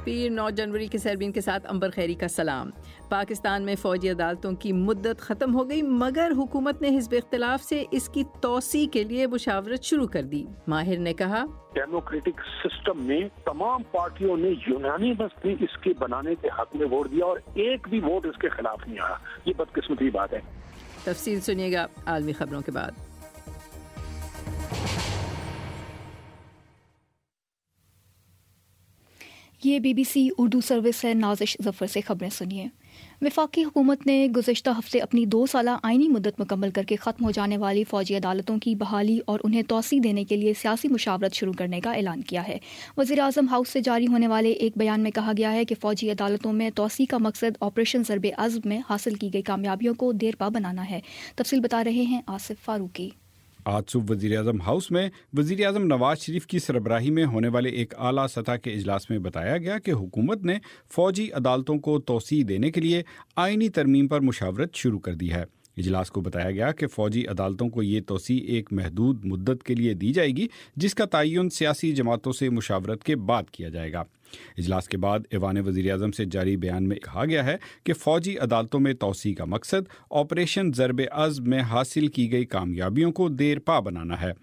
پیر 9 جنوری کے سیربین کے ساتھ امبر خیری کا سلام۔ پاکستان میں فوجی عدالتوں کی مدت ختم ہو گئی مگر حکومت نے حزب اختلاف سے اس کی توسیع کے لیے مشاورت شروع کر دی۔ ماہر نے کہا ڈیموکریٹک سسٹم میں تمام پارٹیوں نے یونانیمسلی اس کے بنانے کے حق میں ووٹ دیا اور ایک بھی ووٹ اس کے خلاف نہیں آیا۔ یہ بدقسمتی بات ہے۔ تفصیل سنیے گا عالمی خبروں کے بعد۔ یہ BBC اردو سروس ہے۔ نازش ظفر سے خبریں سنیے۔ وفاقی حکومت نے گزشتہ ہفتے اپنی 2 سالہ آئینی مدت مکمل کر کے ختم ہو جانے والی فوجی عدالتوں کی بحالی اور انہیں توسیع دینے کے لیے سیاسی مشاورت شروع کرنے کا اعلان کیا ہے۔ وزیر اعظم ہاؤس سے جاری ہونے والے ایک بیان میں کہا گیا ہے کہ فوجی عدالتوں میں توسیع کا مقصد آپریشن ضرب عضب میں حاصل کی گئی کامیابیوں کو دیرپا بنانا ہے۔ تفصیل بتا رہے ہیں آصف فاروقی۔ آج صبح وزیر اعظم ہاؤس میں وزیر اعظم نواز شریف کی سربراہی میں ہونے والے ایک اعلیٰ سطح کے اجلاس میں بتایا گیا کہ حکومت نے فوجی عدالتوں کو توسیع دینے کے لیے آئینی ترمیم پر مشاورت شروع کر دی ہے۔ اجلاس کو بتایا گیا کہ فوجی عدالتوں کو یہ توسیع ایک محدود مدت کے لیے دی جائے گی جس کا تعین سیاسی جماعتوں سے مشاورت کے بعد کیا جائے گا۔ اجلاس کے بعد ایوان وزیر اعظم سے جاری بیان میں کہا گیا ہے کہ فوجی عدالتوں میں توسیع کا مقصد آپریشن ضرب عضب میں حاصل کی گئی کامیابیوں کو دیر پا بنانا ہے۔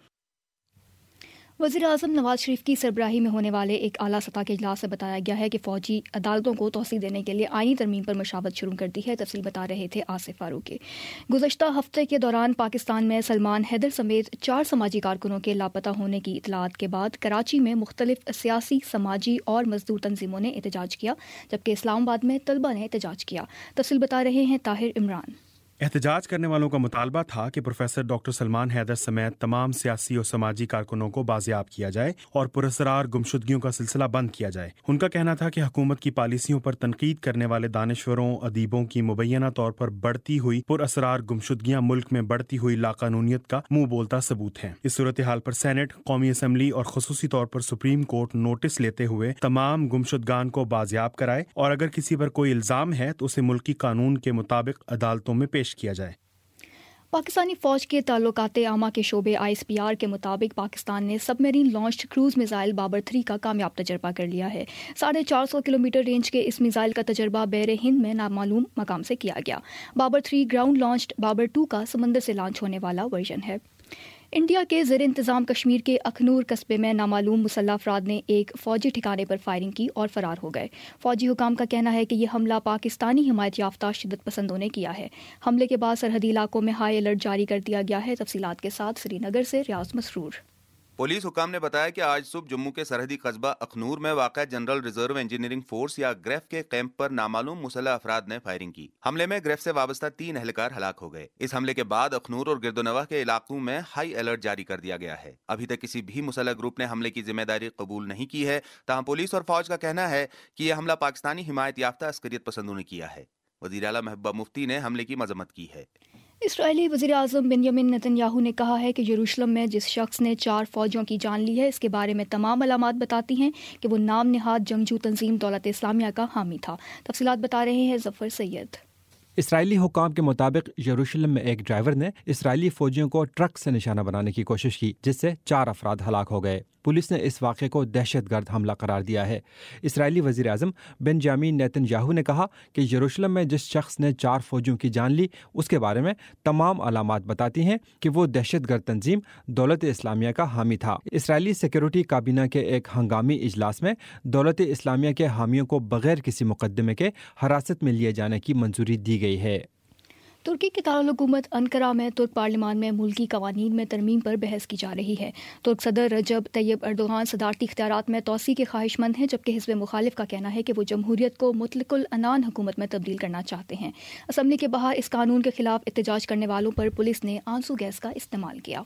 وزیر اعظم نواز شریف کی سربراہی میں ہونے والے ایک اعلیٰ سطح کے اجلاس سے بتایا گیا ہے کہ فوجی عدالتوں کو توسیع دینے کے لیے آئینی ترمیم پر مشاورت شروع کر دی ہے۔ تفصیل بتا رہے تھے آصف فاروقی۔ گزشتہ ہفتے کے دوران پاکستان میں سلمان حیدر سمیت 4 سماجی کارکنوں کے لاپتہ ہونے کی اطلاعات کے بعد کراچی میں مختلف سیاسی، سماجی اور مزدور تنظیموں نے احتجاج کیا جبکہ اسلام آباد میں طلبہ نے احتجاج کیا۔ تفصیل بتا رہے ہیں طاہر عمران۔ احتجاج کرنے والوں کا مطالبہ تھا کہ پروفیسر ڈاکٹر سلمان حیدر سمیت تمام سیاسی اور سماجی کارکنوں کو بازیاب کیا جائے اور پراسرار گمشدگیوں کا سلسلہ بند کیا جائے۔ ان کا کہنا تھا کہ حکومت کی پالیسیوں پر تنقید کرنے والے دانشوروں، ادیبوں کی مبینہ طور پر بڑھتی ہوئی پراسرار گمشدگیاں ملک میں بڑھتی ہوئی لاقانونیت کا منہ بولتا ثبوت ہیں۔ اس صورتحال پر سینٹ، قومی اسمبلی اور خصوصی طور پر سپریم کورٹ نوٹس لیتے ہوئے تمام گمشدگان کو بازیاب کرائے اور اگر کسی پر کوئی الزام ہے تو اسے ملکی قانون کے مطابق عدالتوں میں پیش کیا جائے۔ پاکستانی فوج کے تعلقات عامہ کے شعبے ISPR کے مطابق پاکستان نے سب submarine launched cruise missile Babur 3 کا کامیاب تجربہ کر لیا ہے۔ 450 کلومیٹر رینج کے اس میزائل کا تجربہ بحر ہند میں نامعلوم مقام سے کیا گیا۔ بابر 3 گراؤنڈ لانچڈ بابر 2 کا سمندر سے لانچ ہونے والا ورژن ہے۔ انڈیا کے زیر انتظام کشمیر کے اخنور قصبے میں نامعلوم مسلح افراد نے ایک فوجی ٹھکانے پر فائرنگ کی اور فرار ہو گئے۔ فوجی حکام کا کہنا ہے کہ یہ حملہ پاکستانی حمایت یافتہ شدت پسندوں نے کیا ہے۔ حملے کے بعد سرحدی علاقوں میں ہائی الرٹ جاری کر دیا گیا ہے۔ تفصیلات کے ساتھ سری نگر سے ریاض مسرور۔ پولیس حکام نے بتایا کہ آج صبح جموں کے سرحدی قصبہ اخنور میں واقع جنرل ریزرو انجینئرنگ فورس یا گریف کے کیمپ پر نامعلوم مسلح افراد نے فائرنگ کی۔ حملے میں گریف سے وابستہ 3 اہلکار ہلاک ہو گئے۔ اس حملے کے بعد اخنور اور گرد و نواح کے علاقوں میں ہائی الرٹ جاری کر دیا گیا ہے۔ ابھی تک کسی بھی مسلح گروپ نے حملے کی ذمہ داری قبول نہیں کی ہے، تاہم پولیس اور فوج کا کہنا ہے کہ یہ حملہ پاکستانی حمایت یافتہ عسکریت پسندوں نے کیا ہے۔ وزیر اعلیٰ محبوبہ مفتی نے حملے کی مذمت کی ہے۔ اسرائیلی وزیر اعظم بنیامین نتن یاہو نے کہا ہے کہ یروشلم میں جس شخص نے 4 فوجیوں کی جان لی ہے اس کے بارے میں تمام علامات بتاتی ہیں کہ وہ نام نہاد جنگجو تنظیم دولت اسلامیہ کا حامی تھا۔ تفصیلات بتا رہے ہیں ظفر سید۔ اسرائیلی حکام کے مطابق یروشلم میں ایک ڈرائیور نے اسرائیلی فوجیوں کو ٹرک سے نشانہ بنانے کی کوشش کی جس سے 4 افراد ہلاک ہو گئے۔ پولیس نے اس واقعے کو دہشت گرد حملہ قرار دیا ہے۔ اسرائیلی وزیر اعظم بنجامین نیتن یاہو نے کہا کہ یروشلم میں جس شخص نے 4 فوجیوں کی جان لی اس کے بارے میں تمام علامات بتاتی ہیں کہ وہ دہشت گرد تنظیم دولت اسلامیہ کا حامی تھا۔ اسرائیلی سیکیورٹی کابینہ کے ایک ہنگامی اجلاس میں دولت اسلامیہ کے حامیوں کو بغیر کسی مقدمے کے حراست میں لیے جانے کی منظوری دی گئی ہے۔ ترکی کی دارالحکومت انقرہ میں ترک پارلیمان میں ملکی قوانین میں ترمیم پر بحث کی جا رہی ہے۔ ترک صدر رجب طیب اردوغان صدارتی اختیارات میں توسیع کے خواہش مند ہیں جبکہ حزب مخالف کا کہنا ہے کہ وہ جمہوریت کو مطلق العنان حکومت میں تبدیل کرنا چاہتے ہیں۔ اسمبلی کے باہر اس قانون کے خلاف احتجاج کرنے والوں پر پولیس نے آنسو گیس کا استعمال کیا۔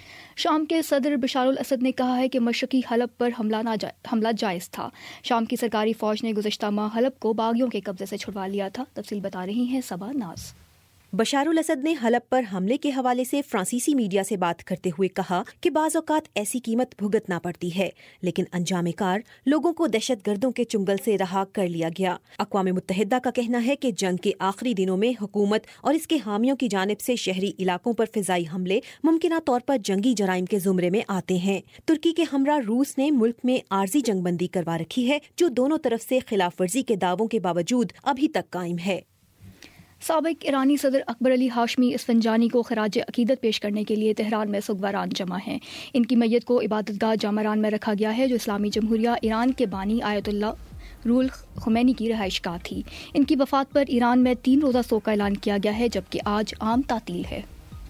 شام کے صدر بشار الاسد نے کہا ہے کہ مشرقی حلب پر حملہ جائز تھا۔ شام کی سرکاری فوج نے گزشتہ ماہ حلب کو باغیوں کے قبضے سے چھڑوا لیا تھا۔ تفصیل بتا رہی ہیں صبا ناز۔ بشار الاسد نے حلب پر حملے کے حوالے سے فرانسیسی میڈیا سے بات کرتے ہوئے کہا کہ بعض اوقات ایسی قیمت بھگتنا پڑتی ہے، لیکن انجام کار لوگوں کو دہشت گردوں کے چنگل سے رہا کر لیا گیا۔ اقوام متحدہ کا کہنا ہے کہ جنگ کے آخری دنوں میں حکومت اور اس کے حامیوں کی جانب سے شہری علاقوں پر فضائی حملے ممکنہ طور پر جنگی جرائم کے زمرے میں آتے ہیں۔ ترکی کے ہمراہ روس نے ملک میں عارضی جنگ بندی کروا رکھی ہے، جو دونوں طرف سے خلاف ورزی کے دعووں کے باوجود ابھی تک قائم ہے۔ سابق ایرانی صدر اکبر علی ہاشمی اسفنجانی کو خراج عقیدت پیش کرنے کے لیے تہران میں سگواران جمع ہیں۔ ان کی میت کو عبادت گاہ جامران میں رکھا گیا ہے، جو اسلامی جمہوریہ ایران کے بانی آیت اللہ روح خمینی کی رہائش گاہ تھی۔ ان کی وفات پر ایران میں 3 روزہ سوگ کا اعلان کیا گیا ہے، جبکہ آج عام تعطیل ہے۔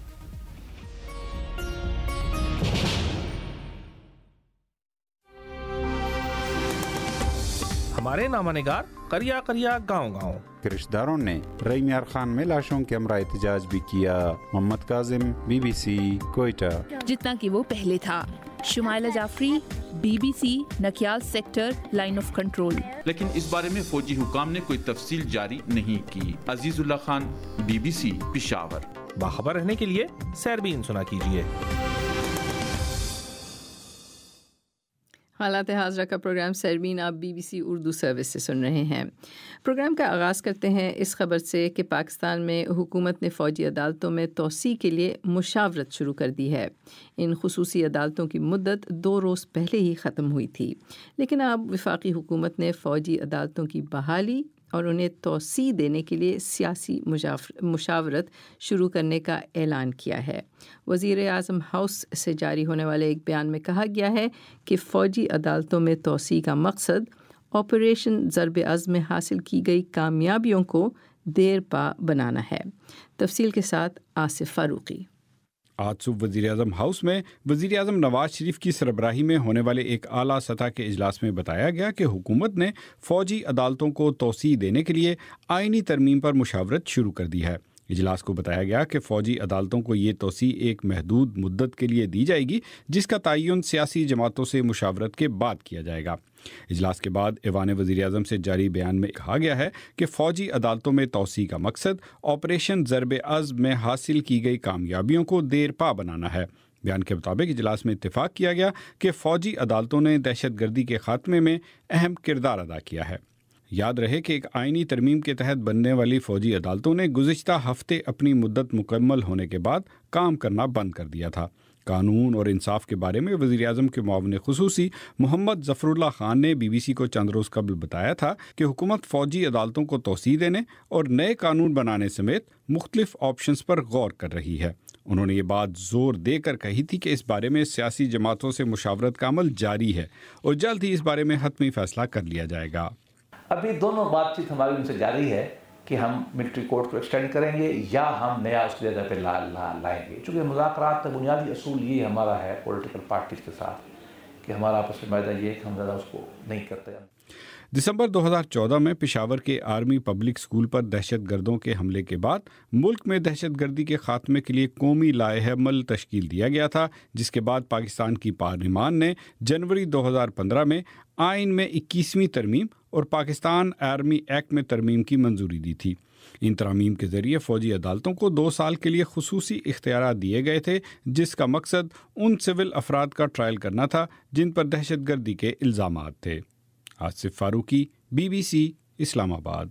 ہمارے نامہ نگار قریہ قریہ گاؤں گاؤں کے رشتہ داروں نے رئی میار خان میں لاشوں کے ہمراہ احتجاج بھی کیا۔ محمد کاظم، BBC کوئٹہ۔ جتنا کہ وہ پہلے تھا۔ Shumaila Jafri, BBC Nakyal sector line of control. لیکن اس بارے میں فوجی حکام نے کوئی تفصیل جاری نہیں کی۔ عزیز اللہ خان، BBC پشاور۔ باخبر رہنے کے لیے سیربین سنا کیجیے۔ حالات حاضرہ کا پروگرام سیربین آپ BBC اردو سروس سے سن رہے ہیں۔ پروگرام کا آغاز کرتے ہیں اس خبر سے کہ پاکستان میں حکومت نے فوجی عدالتوں میں توسیع کے لیے مشاورت شروع کر دی ہے۔ ان خصوصی عدالتوں کی مدت 2 روز پہلے ہی ختم ہوئی تھی، لیکن اب وفاقی حکومت نے فوجی عدالتوں کی بحالی اور انہیں توسیع دینے کے لیے سیاسی مشاورت شروع کرنے کا اعلان کیا ہے۔ وزیر اعظم ہاؤس سے جاری ہونے والے ایک بیان میں کہا گیا ہے کہ فوجی عدالتوں میں توسیع کا مقصد آپریشن ضرب عزم میں حاصل کی گئی کامیابیوں کو دیر پا بنانا ہے۔ تفصیل کے ساتھ آصف فاروقی۔ آج صبح وزیر اعظم ہاؤس میں وزیر اعظم نواز شریف کی سربراہی میں ہونے والے ایک اعلیٰ سطح کے اجلاس میں بتایا گیا کہ حکومت نے فوجی عدالتوں کو توسیع دینے کے لیے آئینی ترمیم پر مشاورت شروع کر دی ہے۔ اجلاس کو بتایا گیا کہ فوجی عدالتوں کو یہ توسیع ایک محدود مدت کے لیے دی جائے گی، جس کا تعین سیاسی جماعتوں سے مشاورت کے بعد کیا جائے گا۔ اجلاس کے بعد ایوان وزیر اعظم سے جاری بیان میں کہا گیا ہے کہ فوجی عدالتوں میں توسیع کا مقصد آپریشن ضرب عزم میں حاصل کی گئی کامیابیوں کو دیر پا بنانا ہے۔ بیان کے مطابق اجلاس میں اتفاق کیا گیا کہ فوجی عدالتوں نے دہشت گردی کے خاتمے میں اہم کردار ادا کیا ہے۔ یاد رہے کہ ایک آئینی ترمیم کے تحت بننے والی فوجی عدالتوں نے گزشتہ ہفتے اپنی مدت مکمل ہونے کے بعد کام کرنا بند کر دیا تھا۔ قانون اور انصاف کے بارے میں وزیر اعظم کے معاون خصوصی محمد ظفر اللہ خان نے BBC کو چند روز قبل بتایا تھا کہ حکومت فوجی عدالتوں کو توسیع دینے اور نئے قانون بنانے سمیت مختلف آپشنز پر غور کر رہی ہے۔ انہوں نے یہ بات زور دے کر کہی تھی کہ اس بارے میں سیاسی جماعتوں سے مشاورت کا عمل جاری ہے اور جلد ہی اس بارے میں حتمی فیصلہ کر لیا جائے گا۔ ابھی دونوں بات چیت ہماری ان سے جاری ہے کہ ہم ملٹری کورٹ کو ایکسٹینڈ کریں گے یا ہم نیا اس کی جگہ پہ لائیں گے، چونکہ مذاکرات کا بنیادی اصول یہ ہمارا ہے پولیٹیکل پارٹیز کے ساتھ کہ ہمارا آپس میں معاہدہ یہ ہے کہ ہم زیادہ اس کو نہیں کرتے۔ دسمبر 2014 میں پشاور کے آرمی پبلک اسکول پر دہشت گردوں کے حملے کے بعد ملک میں دہشت گردی کے خاتمے کے لیے قومی لائحہ عمل تشکیل دیا گیا تھا، جس کے بعد پاکستان کی پارلیمان نے جنوری 2015 میں آئین میں 21ویں ترمیم اور پاکستان آرمی ایکٹ میں ترمیم کی منظوری دی تھی۔ ان ترامیم کے ذریعے فوجی عدالتوں کو 2 سال کے لیے خصوصی اختیارات دیے گئے تھے، جس کا مقصد ان سول افراد کا ٹرائل کرنا تھا جن پر دہشت گردی کے الزامات تھے۔ آصف فاروقی، BBC اسلام آباد۔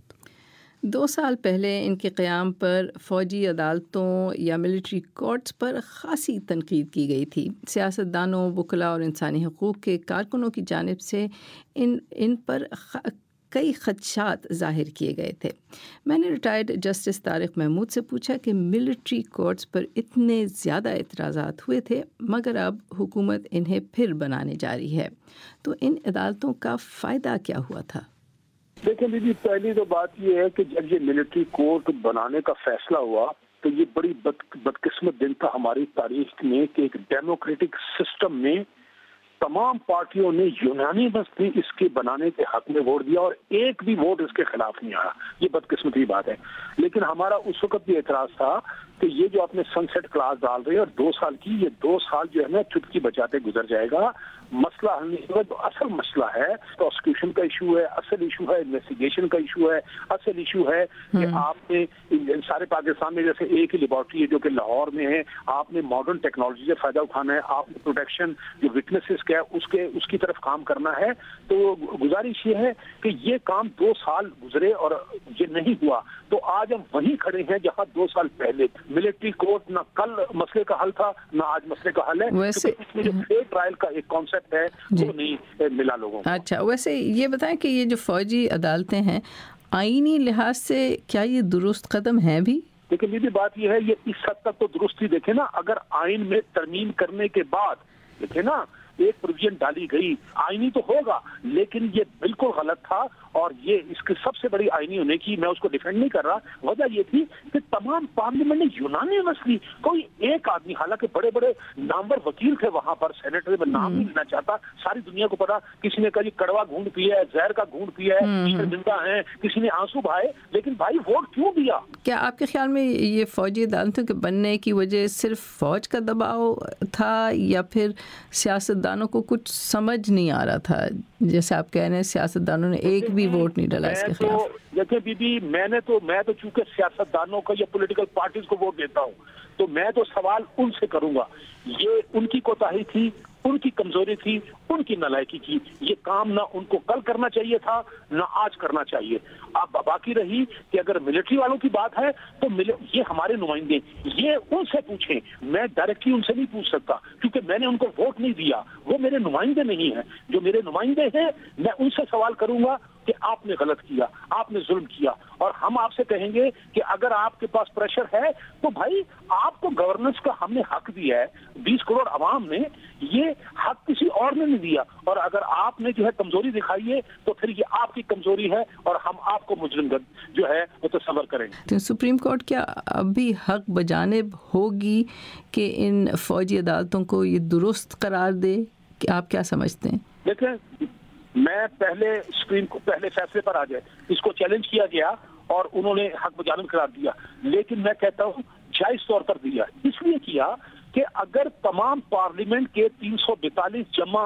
2 سال پہلے ان کے قیام پر فوجی عدالتوں یا ملٹری کورٹس پر خاصی تنقید کی گئی تھی۔ سیاستدانوں، وکلاء اور انسانی حقوق کے کارکنوں کی جانب سے ان پر کئی خدشات ظاہر کیے گئے تھے۔ میں نے ریٹائرڈ جسٹس طارق محمود سے پوچھا کہ ملٹری کورٹس پر اتنے زیادہ اعتراضات ہوئے تھے مگر اب حکومت انہیں پھر بنانے جا رہی ہے، تو ان عدالتوں کا فائدہ کیا ہوا تھا؟ دیکھیں دیدی، پہلی تو بات یہ ہے کہ جب یہ ملٹری کورٹ بنانے کا فیصلہ ہوا تو یہ بڑی بدقسمت دن تھا ہماری تاریخ میں کہ ایک ڈیموکریٹک سسٹم میں تمام پارٹیوں نے یونانیمسلی اس کے بنانے کے حق میں ووٹ دیا اور ایک بھی ووٹ اس کے خلاف نہیں آیا۔ یہ بدقسمتی کی بات ہے، لیکن ہمارا اس وقت بھی اعتراض تھا کہ یہ جو اپنے سن سیٹ کلاس ڈال رہے ہیں اور 2 سال کی، یہ 2 سال جو ہے نا چٹکی بجاتے گزر جائے گا۔ مسئلہ حل نہیں ہوا. جو اصل مسئلہ ہے پروسیکیوشن کا ایشو ہے, اصل ایشو ہے انویسٹیگیشن کا ایشو ہے, اصل ایشو ہے کہ آپ نے سارے پاکستان میں جیسے ایک ہی لیبارٹری ہے جو کہ لاہور میں ہے, آپ نے ماڈرن ٹیکنالوجی سے فائدہ اٹھانا ہے, آپ نے پروٹیکشن جو وٹنسز کا ہے اس کی طرف کام کرنا ہے. تو گزارش یہ ہے کہ یہ کام 2 سال گزرے اور یہ نہیں ہوا, تو آج ہم وہیں کھڑے ہیں جہاں 2 سال پہلے. ملٹری کورٹ نہ کل مسئلے کا حل تھا نہ آج مسئلے کا حل ہے, کیونکہ اس میں جو فیئر ٹرائل کا ایک کانسیپٹ ہے وہ نہیں ملا لوگوں کو. اچھا, ویسے یہ بتائیں کہ یہ جو فوجی عدالتیں ہیں آئینی لحاظ سے کیا یہ درست قدم ہے بھی؟ لیکن یہ بھی بات یہ ہے, یہ اس حد تک تو درست ہی دیکھیں نا, اگر آئین میں ترمیم کرنے کے بعد دیکھیں نا ایک پروویژن ڈالی گئی, آئینی تو ہوگا لیکن یہ بالکل غلط تھا. اور یہ اس کی سب سے بڑی آئینی ہونے کی, میں اس کو ڈیفینڈ نہیں کر رہا, وجہ یہ تھی کہ تمام پارلیمنٹ نے یونانیمسلی کوئی ایک آدمی, حالانکہ بڑے بڑے نامور وکیل تھے وہاں پر, سینیٹر میں نام نہیں لینا چاہتا, ساری دنیا کو پتا, کسی نے کہا کڑوا گھونٹ پیا ہے, زہر کا گھونٹ پیا ہے, شرمندہ ہیں, کسی نے آنسو بہائے, لیکن بھائی ووٹ کیوں دیا؟ کیا آپ کے خیال میں یہ فوجی عدالتوں کے بننے کی وجہ صرف فوج کا دباؤ تھا یا پھر سیاستدانوں کو کچھ سمجھ نہیں آ رہا تھا؟ جیسے آپ کہہ رہے ہیں سیاستدانوں نے ایک بھی ووٹ نہیں ڈالا اس کے خلاف. دیکھیں بی بی, میں تو چونکہ سیاستدانوں کا یا پولیٹیکل پارٹیز کو ووٹ دیتا ہوں, تو میں تو سوال ان سے کروں گا. یہ ان کی کوتاہی تھی, ان کی کمزوری تھی, ان کی نالائکی کی. یہ کام نہ ان کو کل کرنا چاہیے تھا نہ آج کرنا چاہیے. اب باقی رہی کہ اگر ملٹری والوں کی بات ہے تو یہ ہمارے نمائندے, یہ ان سے پوچھیں, میں ڈائریکٹلی ان سے نہیں پوچھ سکتا کیونکہ میں نے ان کو ووٹ نہیں دیا, وہ میرے نمائندے نہیں ہیں. جو میرے نمائندے ہیں میں ان سے سوال کروں گا کہ آپ نے غلط کیا, آپ نے ظلم کیا, اور ہم آپ سے کہیں گے کہ اگر آپ کے پاس پریشر ہے تو بھائی آپ کو گورننس کا ہم نے حق دیا ہے, 20 کروڑ عوام نے, یہ حق کسی اور نے نہیں دیا, اور اگر آپ نے جو ہے کمزوری دکھائی ہے تو پھر یہ آپ کی کمزوری ہے اور ہم آپ کو مجرم جو ہے وہ تصور کریں گے. تو سپریم کورٹ کیا اب بھی حق بجانب ہوگی کہ ان فوجی عدالتوں کو یہ درست قرار دے؟ کہ آپ کیا سمجھتے ہیں؟ دیکھیں, میں پہلے فیصلے پر آ جائے, اس کو چیلنج کیا گیا اور انہوں نے حق بجانب قرار دیا, لیکن میں کہتا ہوں جائز طور پر دیا. اس لیے کیا کہ اگر تمام پارلیمنٹ کے 342 جمع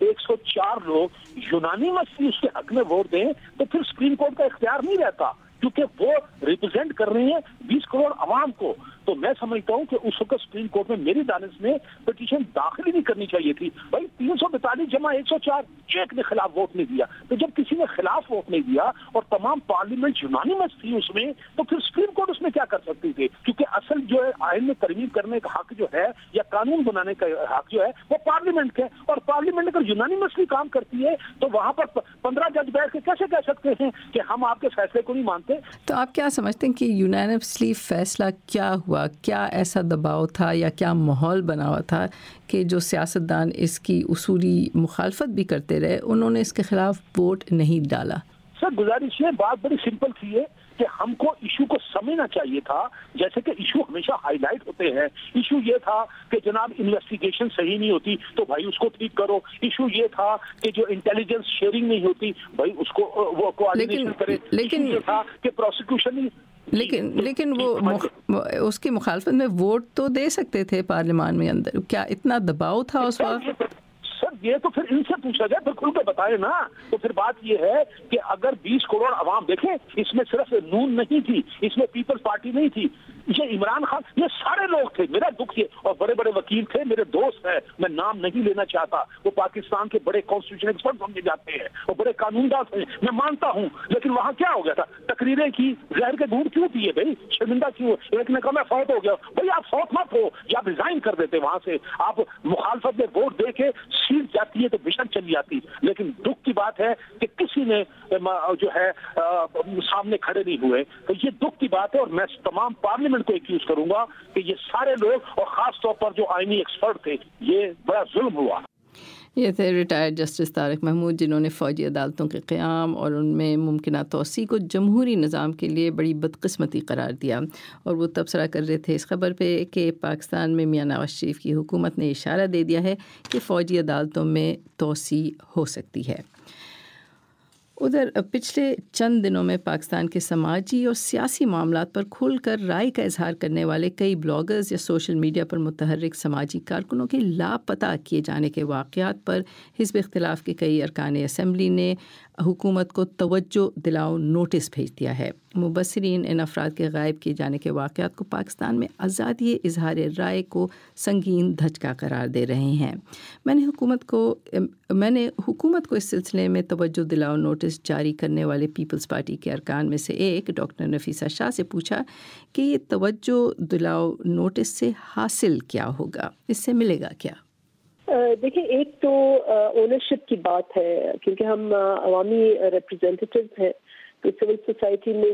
104 لوگ یونانیمسلی اس کے حق میں ووٹ دیں تو پھر سپریم کورٹ کا اختیار نہیں رہتا, کیونکہ وہ ریپرزینٹ کر رہے ہیں 20 کروڑ عوام کو. تو میں سمجھتا ہوں کہ اس وقت سپریم کورٹ میں میری دانش میں پٹیشن داخل ہی نہیں کرنی چاہیے تھی. بھائی 342 جمع 104, ایک نے خلاف ووٹ نہیں دیا, تو جب کسی نے خلاف ووٹ نہیں دیا اور تمام پارلیمنٹ یونانیمس تھی اس میں, تو پھر سپریم کورٹ اس میں کیا کر سکتی تھی؟ کیونکہ اصل جو ہے آئین میں ترمیم کرنے کا حق جو ہے یا قانون بنانے کا حق جو ہے وہ پارلیمنٹ کا ہے, اور پارلیمنٹ اگر یونانیمسلی کام کرتی ہے تو وہاں پر 15 جج بیٹھ کے کیسے کہہ سکتے ہیں کہ ہم آپ کے فیصلے کو نہیں مانتے؟ تو آپ کیا سمجھتے ہیں کہ یونانیمسلی فیصلہ کیا ہوا؟ کیا ایسا دباؤ تھا یا کیا ماحول بنا ہوا تھا کہ جو سیاستدان اس کی اصولی مخالفت بھی کرتے رہے, انہوں نے اس کے خلاف ووٹ نہیں ڈالا؟ سر گزارش ہے, بات بڑی سمپل تھی ہے کہ ہم کو ایشو کو سمجھنا چاہیے تھا. جیسے کہ ایشو ہمیشہ ہائی لائٹ ہوتے ہیں. ایشو یہ تھا کہ جناب انویسٹیگیشن صحیح نہیں ہوتی تو بھائی اس کو ٹھیک کرو. ایشو یہ تھا کہ جو انٹیلیجنس شیئرنگ نہیں ہوتی, بھائی اس کو وہ کوآرڈینیشن کرے. لیکن یہ تھا کہ پروسیکیوشن لیکن وہ اس کی مخالفت میں ووٹ تو دے سکتے تھے پارلیمان میں اندر. کیا اتنا دباؤ تھا اس وقت؟ سر یہ تو پھر ان سے پوچھا جائے, پھر کھل کے بتائے نا. تو پھر بات یہ ہے کہ اگر 20 کروڑ عوام, دیکھیں اس میں صرف نون نہیں تھی, اس میں پیپلز پارٹی نہیں تھی, یہ عمران خان, یہ سارے لوگ تھے. میرا دکھ یہ, اور بڑے بڑے وکیل تھے, میرے دوست ہیں, میں نام نہیں لینا چاہتا, وہ پاکستان کے بڑے کانسٹیٹیوشن ایکسپرٹ سمجھے جاتے ہیں, وہ بڑے قانون داز ہیں, میں مانتا ہوں. لیکن وہاں کیا ہو گیا تھا؟ تقریریں کی, زہر کے گھونٹ کیوں پیے بھائی, شرمندہ کیوں؟ ایک نے کہا میں فوت ہو گیا. بھائی آپ فوت مت ہو, یا آپ ریزائن کر دیتے وہاں سے. آپ مخالفت میں ووٹ دے کے سیٹ جاتی ہے تو بشن چلی جاتی. لیکن دکھ کی بات ہے کہ کسی نے جو ہے سامنے کھڑے نہیں ہوئے. تو یہ دکھ کی بات ہے, اور میں تمام پارلیمنٹ کو ایکیوز کروں گا کہ یہ سارے لوگ, اور خاص طور پر جو آئینی ایکسپرٹ تھے, یہ بڑا ظلم ہوا. یہ تھے ریٹائرڈ جسٹس طارق محمود, جنہوں نے فوجی عدالتوں کے قیام اور ان میں ممکنہ توسیع کو جمہوری نظام کے لیے بڑی بدقسمتی قرار دیا. اور وہ تبصرہ کر رہے تھے اس خبر پہ کہ پاکستان میں میاں نواز شریف کی حکومت نے اشارہ دے دیا ہے کہ فوجی عدالتوں میں توسیع ہو سکتی ہے. उधर पिछले चंद दिनों में पाकिस्तान के समाजी और सियासी मामलात पर खुलकर राय का इजहार करने वाले कई ब्लॉगर्स या सोशल मीडिया पर मुतहर्रिक समाजी कारकुनों के लापता किए जाने के वाक़यात पर हिज़्ब इख्तिलाफ के कई अरकान असम्बली ने हुकूमत को तवज्जो दिलाओ नोटिस भेज दिया है। मुबस्सिरीन इन अफराद के गायब किए जाने के वाक़यात को पाकिस्तान में आज़ादी इजहार राय को संगीन धचका करार दे रहे हैं। मैंने हुकूमत को इस सिलसिले में तवज्जो दिलाओ नोटिस जारी करने वाले पीपल्स पार्टी के अरकान में से एक डॉक्टर नफीसा शाह से पूछा कि ये तवज्जो दिलाओ नोटिस से हासिल क्या होगा, इससे मिलेगा क्या? देखिए, एक तो ओनरशिप की बात है, क्योंकि हम अवामी रिप्रेजेंटेटिव्स हैं, तो सिविल सोसाइटी में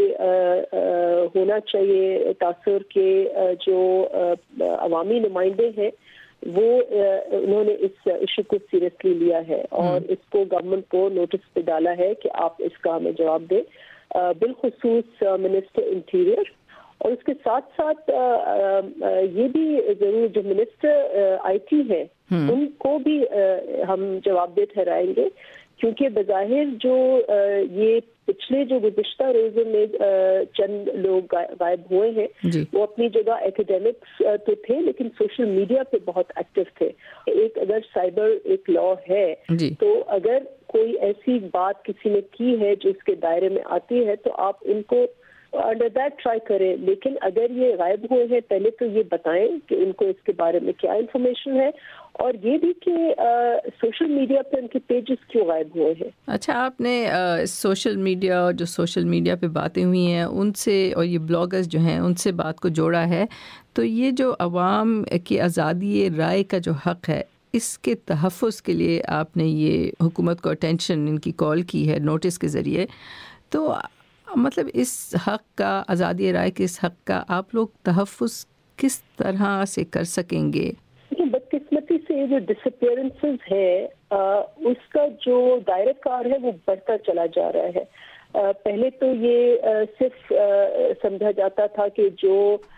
ये होना चाहिए तासुर के जो अवामी नुमाइंदे हैं वो उन्होंने इस इशू को सीरियसली लिया है और इसको गवर्नमेंट को नोटिस पे डाला है कि आप इसका हमें जवाब दें, बिलखुसूस मिनिस्टर इंटीरियर। और उसके साथ साथ ये भी जरूर जो मिनिस्टर आईटी है उनको भी हम जवाबदेह ठहराएंगे, क्योंकि बज़ाहिर जो ये पिछले जो गुज़िश्ता रोज़ों में चंद लोग गायब हुए हैं वो अपनी जगह एकेडमिक्स तो थे लेकिन सोशल मीडिया पे बहुत एक्टिव थे। एक अगर साइबर एक लॉ है तो अगर कोई ऐसी बात किसी ने की है जो इसके दायरे में आती है तो आप इनको अंडर दैट ट्राई करें, लेकिन अगर ये गायब हुए हैं पहले तो ये बताएं कि उनको इसके बारे में क्या इन्फॉर्मेशन है और ये भी कि सोशल मीडिया पे उनके पेजेस क्यों गायब हुए हैं। अच्छा, आपने सोशल मीडिया पे बातें हुई हैं उनसे और ये ब्लॉगर्स जो हैं उनसे बात को जोड़ा है, तो ये जो अवाम की आज़ादी राय का जो हक़ है इसके तहफ़्फ़ुज़ के लिए आपने ये हुकूमत को अटेंशन इनकी कॉल की है नोटिस के ज़रिए, तो मतलब इस हक़ का, आज़ादी राय के इस हक़ का आप लोग तहफ़्फ़ुज़ किस तरह से कर सकेंगे? बदकिस्मती से ये जो डिसअपीयरेंसेस है उसका जो दायरा कार है वो बढ़ता चला जा रहा है। पहले तो ये सिर्फ समझा जाता था कि जो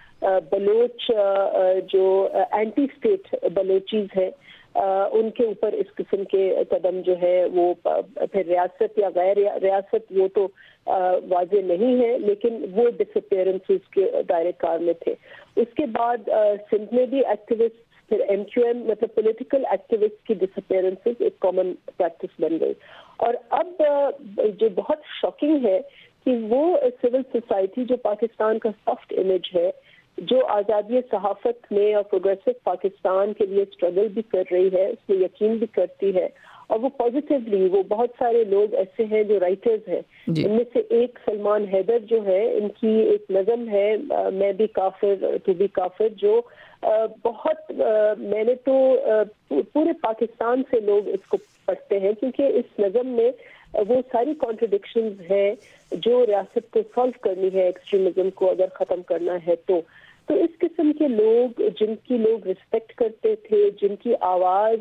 बलोच जो एंटी स्टेट बलोचीज है उनके ऊपर इस किस्म के कदम जो है वो फिर रियासत या गैर रियासत वो तो वाज़े नहीं है, लेकिन वो डिसअपीयरेंसेस के दायरे कार में थे। उसके बाद सिंध में भी एक्टिविस्ट, फिर MQM मतलब पॉलिटिकल एक्टिविस्ट की डिसअपीयरेंसेस एक कॉमन प्रैक्टिस बन गई। और अब जो बहुत शॉकिंग है कि वो सिविल सोसाइटी जो पाकिस्तान का सॉफ्ट इमेज है, जो आज़ादी सहाफ़त में और प्रोग्रेसिव पाकिस्तान के लिए स्ट्रगल भी कर रही है, उसमें यकीन भी करती है और वो पॉजिटिवली, वो बहुत सारे लोग ऐसे हैं जो राइटर्स हैं, इनमें से एक सलमान हैदर जो है, इनकी एक नज़म है मैं भी काफिर तू भी काफिर, जो बहुत मैंने तो पूरे पाकिस्तान से लोग इसको पढ़ते हैं क्योंकि इस नज़म में वो सारी कॉन्ट्रडिक्शंस हैं जो रियासत को सॉल्व करनी है, एक्सट्रीमिज्म को अगर ख़त्म करना है तो इस किस्म के लोग जिनकी लोग रिस्पेक्ट करते थे, जिनकी आवाज़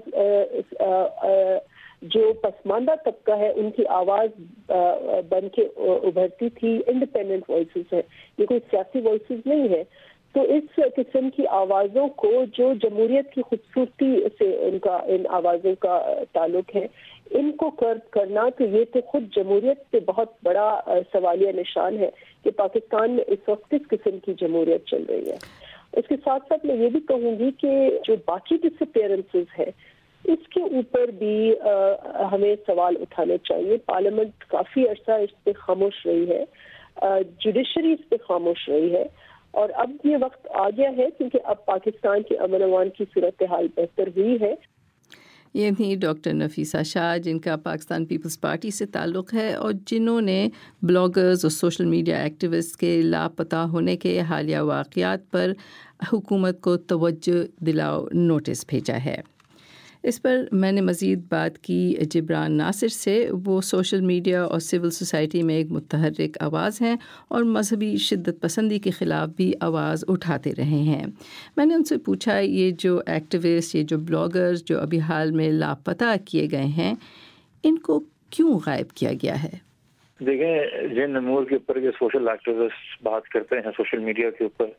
जो पसमानदा तबका है उनकी आवाज़ बन के उभरती थी, इंडिपेंडेंट वॉइसेस है, ये कोई सियासी वॉइसेस नहीं है। तो इस किस्म की आवाज़ों को जो जमहूरियत की खूबसूरती से इनका इन आवाज़ों का ताल्लुक है, इनको करना तो ये तो खुद जमहूरियत पे बहुत बड़ा सवालिया निशान है कि पाकिस्तान में इस वक्त किस किस्म की जमहूरियत चल रही है। इसके साथ साथ मैं ये भी कहूँगी कि जो बाकी डिसअपीयरेंसेस है इसके ऊपर भी हमें सवाल उठाने चाहिए। पार्लियामेंट काफ़ी अर्सा इस पर खामोश रही है, जुडिशरी इस पर खामोश रही है और अब ये वक्त आ गया है क्योंकि अब पाकिस्तान की अमन अमान की सूरत हाल बेहतर हुई है। ये थी डॉक्टर नफीसा शाह, जिनका पाकिस्तान पीपल्स पार्टी से ताल्लुक़ है और जिन्होंने ब्लॉगर्स और सोशल मीडिया एक्टिविस्ट के लापता होने के हालिया वाक़यात पर हुकूमत को तवज्जो दिलाओ नोटिस भेजा है। इस पर मैंने मज़ीद बात की जिब्रान नासिर से। वो सोशल मीडिया और सिविल सोसाइटी में एक मुतहर्रिक आवाज़ हैं और मजहबी शिद्दत पसंदी के ख़िलाफ़ भी आवाज़ उठाते रहे हैं। मैंने उनसे पूछा ये जो एक्टिविस्ट, ये जो ब्लॉगर्स जो अभी हाल में लापता किए गए हैं, इनको क्यों गायब किया गया है? देखें, जिन अमूर के ऊपर के सोशल एक्टिविस्ट बात करते हैं सोशल मीडिया के ऊपर,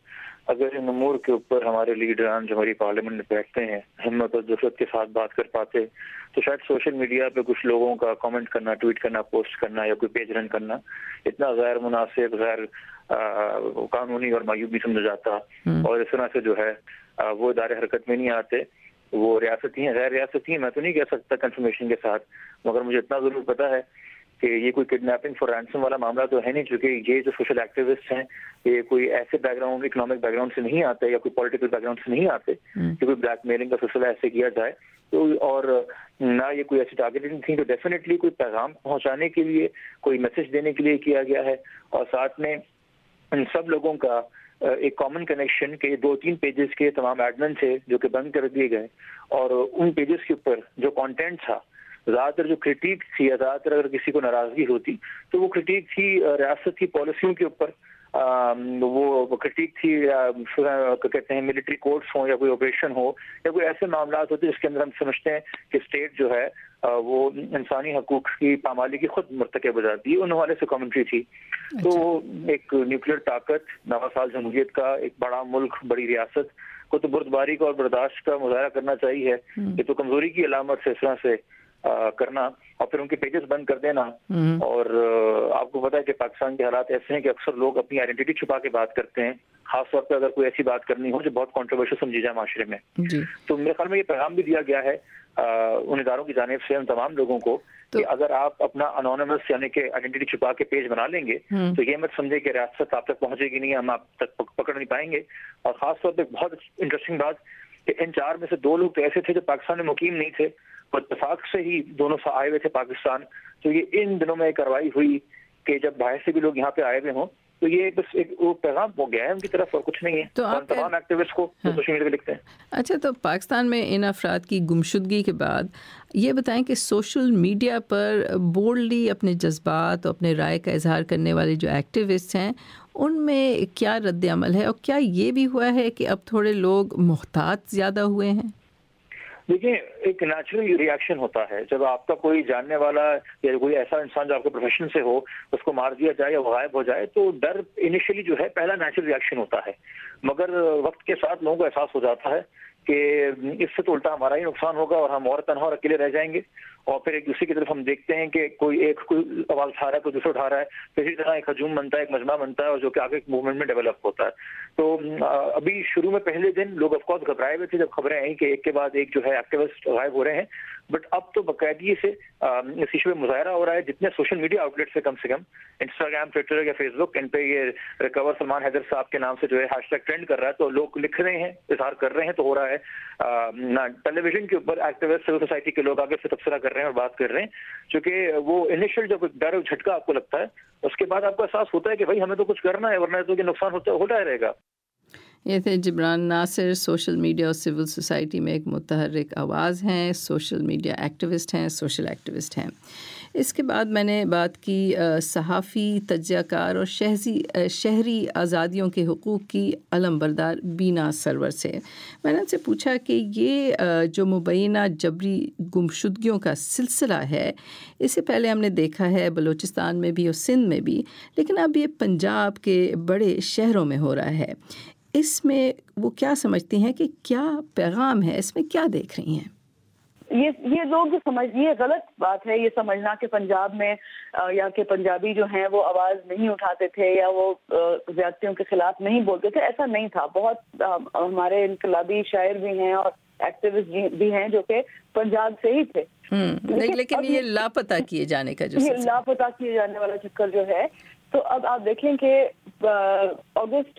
اگر ان امور کے اوپر ہمارے لیڈران جو ہماری پارلیمنٹ میں بیٹھتے ہیں ہمت اور جرأت کے ساتھ بات کر پاتے تو شاید سوشل میڈیا پہ کچھ لوگوں کا کامنٹ کرنا، ٹویٹ کرنا، پوسٹ کرنا یا کوئی پیج رن کرنا اتنا غیر مناسب، غیر قانونی اور معیوب نہیں سمجھا جاتا، اور اس طرح سے جو ہے وہ ادارے حرکت میں نہیں آتے، وہ ریاستی ہیں غیر ریاستی ہیں میں تو نہیں کہہ سکتا کنفرمیشن کے ساتھ، مگر مجھے اتنا ضرور پتا ہے کہ یہ کوئی کڈنیپنگ فار رینسم والا معاملہ تو ہے نہیں، چونکہ یہ جو سوشل ایکٹیوسٹ ہیں یہ کوئی ایسے background economic background سے نہیں آتے یا کوئی پولیٹیکل بیک گراؤنڈ سے نہیں آتے کہ کوئی بلیک میلنگ کا سلسلہ ایسے کیا جائے، تو اور نہ یہ کوئی ایسی ٹارگیٹنگ تھی، تو ڈیفینیٹلی کوئی پیغام پہنچانے کے لیے، کوئی میسج دینے کے لیے کیا گیا ہے، اور ساتھ میں ان سب لوگوں کا ایک کامن کنیکشن کہ 2-3 پیجز کے تمام ایڈمن تھے جو کہ بند کر دیے گئے، اور ان پیجز کے اوپر جو کانٹینٹ تھا، زیادہ تر جو کرٹیک تھی یا زیادہ تر اگر کسی کو ناراضگی ہوتی تو وہ کرٹیک تھی ریاست کی پالیسیوں کے اوپر، وہ کرٹیک تھی کہتے ہیں ملٹری کورٹس ہوں یا کوئی آپریشن ہو یا کوئی ایسے معاملات ہوتے جس کے اندر ہم سمجھتے ہیں کہ اسٹیٹ جو ہے وہ انسانی حقوق کی پامالی کی خود مرتکب ہو جاتی ہے، ان حوالے سے کامنٹری تھی۔ تو ایک نیوکلیر طاقت، 9 سال جمہوریت کا ایک بڑا ملک، بڑی ریاست کو تو بردباری کا اور برداشت کا مظاہرہ کرنا چاہیے، یہ تو کمزوری کی علامت سے اس طرح سے کرنا اور پھر ان کے پیجز بند کر دینا۔ اور آپ کو پتا ہے کہ پاکستان کے حالات ایسے ہیں کہ اکثر لوگ اپنی آئیڈینٹی چھپا کے بات کرتے ہیں، خاص طور پہ اگر کوئی ایسی بات کرنی ہو جو بہت کنٹروورشل سمجھی جائے معاشرے میں۔ تو میرے خیال میں یہ پیغام بھی دیا گیا ہے ان اداروں کی جانب سے ان تمام لوگوں کو کہ اگر آپ اپنا انونیمس یعنی کہ آئیڈینٹی چھپا کے پیج بنا لیں گے تو یہ مت سمجھے کہ ریاست آپ تک پہنچے گی نہیں، ہم آپ تک پکڑ نہیں پائیں گے۔ اور خاص طور پہ بہت انٹرسٹنگ بات کہ ان 4 میں سے 2 لوگ تو ایسے تھے جو پاکستان میں مقیم نہیں تھے، وہ اتفاق سے ہی دونوں آئے ہوئے تھے پاکستان۔ تو یہ ان دنوں میں کارروائی ہوئی کہ جب باہر سے بھی لوگ یہاں پہ آئے ہوئے ہوں تو یہ بس ایک وہ پیغام ہو گیا ہے ان کی طرف اور کچھ نہیں ہے، تو تمام ایکٹیوسٹ کو سوشل میڈیا پہ لکھتے ہیں۔ اچھا، تو پاکستان میں ان افراد کی گمشدگی کے بعد یہ بتائیں کہ سوشل میڈیا پر بولڈلی اپنے جذبات اور اپنے رائے کا اظہار کرنے والے جو ایکٹیوسٹ ہیں ان میں کیا رد عمل ہے، اور کیا یہ بھی ہوا ہے کہ اب تھوڑے لوگ محتاط زیادہ ہوئے ہیں؟ دیکھیں، ایک نیچرل ری ایکشن ہوتا ہے جب آپ کا کوئی جاننے والا یا کوئی ایسا انسان جو آپ کے پروفیشن سے ہو اس کو مار دیا جائے یا غائب ہو جائے تو ڈر انیشلی جو ہے پہلا نیچرل ری ایکشن ہوتا ہے، مگر وقت کے ساتھ لوگوں کو احساس ہو جاتا ہے کہ اس سے تو الٹا ہمارا ہی نقصان ہوگا اور ہم اور تنہا اور اکیلے رہ جائیں گے، اور پھر ایک دوسرے کی طرف ہم دیکھتے ہیں کہ کوئی آواز اٹھا رہا ہے، کوئی دوسرا اٹھا رہا ہے، پھر اسی طرح ایک ہجوم بنتا ہے، ایک مجمع بنتا ہے اور جو کہ آگے ایک موومنٹ میں ڈیولپ ہوتا ہے۔ تو ابھی شروع میں پہلے دن لوگ آف کورس گھبرائے ہوئے تھے جب خبریں آئیں کہ ایک کے بعد ایک جو ہے ایکٹیوسٹ غائب ہو رہے ہیں، بٹ اب تو باقاعدگی سے اس ایشو پہ مظاہرہ ہو رہا ہے، جتنے سوشل میڈیا آؤٹ لیٹ سے کم انسٹاگرام، ٹویٹر یا فیس بک، ان پہ یہ ریکور سلمان حیدر صاحب کے نام سے جو ہے ہیش ٹیگ ٹرینڈ کر رہا ہے، تو لوگ لکھ رہے ہیں، اظہار کر رہے ہیں، تو ہو رہا ہے ٹیلی ویژن کے اوپر ایکٹیوسٹ سول سوسائٹی کے لوگ آگے سے تبصرہ کر رہے ہیں اور بات کر رہے ہیں، چونکہ وہ انیشل جب ڈر جھٹکا آپ کو لگتا ہے اس کے بعد آپ کو احساس ہوتا ہے کہ بھائی ہمیں تو کچھ کرنا ہے ورنہ تو یہ نقصان ہوتا ہی رہے گا۔ یہ تھے جبران ناصر، سوشل میڈیا اور سول سوسائٹی میں ایک متحرک آواز ہیں، سوشل میڈیا ایکٹیوسٹ ہیں، سوشل ایکٹیوسٹ ہیں۔ اس کے بعد میں نے بات کی صحافی، تجزیہ کار اور شہری آزادیوں کے حقوق کی علم بردار بینا سرور سے۔ میں نے ان سے پوچھا کہ یہ جو مبینہ جبری گمشدگیوں کا سلسلہ ہے، اس سے پہلے ہم نے دیکھا ہے بلوچستان میں بھی اور سندھ میں بھی، لیکن اب یہ پنجاب کے بڑے شہروں میں ہو رہا ہے۔ اس میں وہ کیا سمجھتی ہیں کہ کیا پیغام ہے، اس میں کیا دیکھ رہی ہیں؟ یہ لوگ جو یہ غلط بات ہے یہ سمجھنا کہ پنجاب میں یا کہ پنجابی جو ہیں وہ آواز نہیں اٹھاتے تھے یا وہ زیادتیوں کے خلاف نہیں بولتے تھے، ایسا نہیں تھا۔ بہت ہمارے انقلابی شاعر بھی ہیں اور ایکٹیوسٹ بھی ہیں جو کہ پنجاب سے ہی تھے، لیکن یہ لاپتہ کیے جانے کا یہ لاپتہ کیے جانے والا چکر جو ہے، تو اب آپ دیکھیں کہ اگست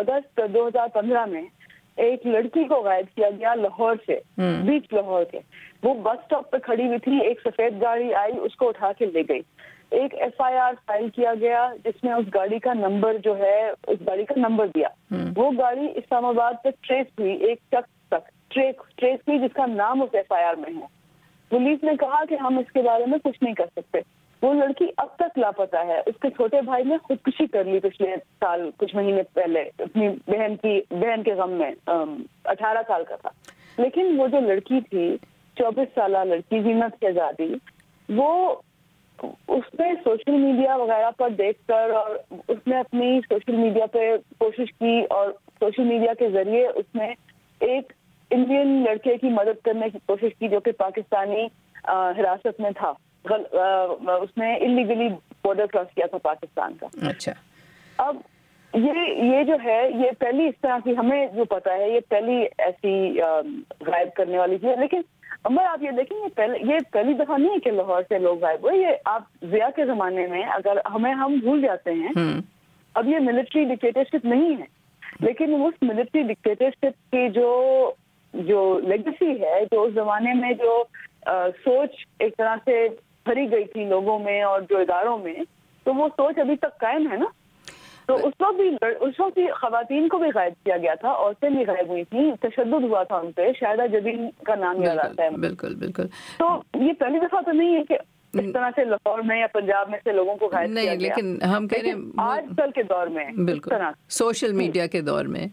2015 میں ایک لڑکی کو غائب کیا گیا لاہور سے، بیچ لاہور کے، وہ بس اسٹاپ پہ کھڑی ہوئی تھی، ایک سفید گاڑی آئی اس کو اٹھا کے لے گئی، ایک FIR فائل کیا گیا جس میں اس گاڑی کا نمبر جو ہے اس گاڑی کا نمبر دیا، وہ گاڑی اسلام آباد تک ٹریس ہوئی، ایک شخص تک ٹریس ہوئی جس کا نام اس FIR میں ہے۔ پولیس نے کہا کہ ہم اس کے بارے میں کچھ نہیں کر سکتے۔ وہ لڑکی اب تک لاپتہ ہے۔ اس کے چھوٹے بھائی نے خودکشی کر لی پچھلے سال کچھ مہینے پہلے اپنی بہن کے غم میں، 18 سال کا تھا، لیکن وہ جو لڑکی تھی 24 سالہ لڑکی زینت شہزادی، وہ اس نے سوشل میڈیا وغیرہ پر دیکھ کر اور اس نے اپنی سوشل میڈیا پہ کوشش کی اور سوشل میڈیا کے ذریعے اس نے ایک انڈین لڑکے کی مدد کرنے کی کوشش کی جو کہ پاکستانی حراست میں تھا. اس نے انلیگلی بارڈر کراس کیا تھا پاکستان کا. اچھا. اب یہ جو ہے یہ پہلی اس طرح کی ہمیں جو پتا ہے یہ پہلی ایسی غائب کرنے والی چیز. لیکن عمر آپ یہ دیکھیں یہ پہلی دفعہ نہیں ہے کہ لاہور سے لوگ غائب ہوئے. یہ آپ ضیاء کے زمانے میں اگر ہم بھول جاتے ہیں, اب یہ ملٹری ڈکٹیٹرشپ نہیں ہے, لیکن اس ملٹری ڈکٹیٹرشپ کی جو لیگیسی ہے, جو اس زمانے میں جو سوچ ایک طرح سے بھری گئی تھی لوگوں میں اور جو اداروں میں, تو وہ سوچ ابھی تک قائم ہے نا. تو اس وقت بھی خواتین کو بھی غائب کیا گیا تھا, عورتیں بھی غائب ہوئی تھیں, تشدد ہوا تھا ان پہ. شاہدہ جبین کا نام یاد آتا ہے. بالکل بالکل. تو یہ پہلی دفعہ تو نہیں ہے کہ اس طرح سے لاہور میں یا پنجاب میں سے لوگوں کو غائب کیا گیا. لیکن ہم کہہ رہے ہیں آج کل کے دور میں بالکل سوشل میڈیا کے دور میں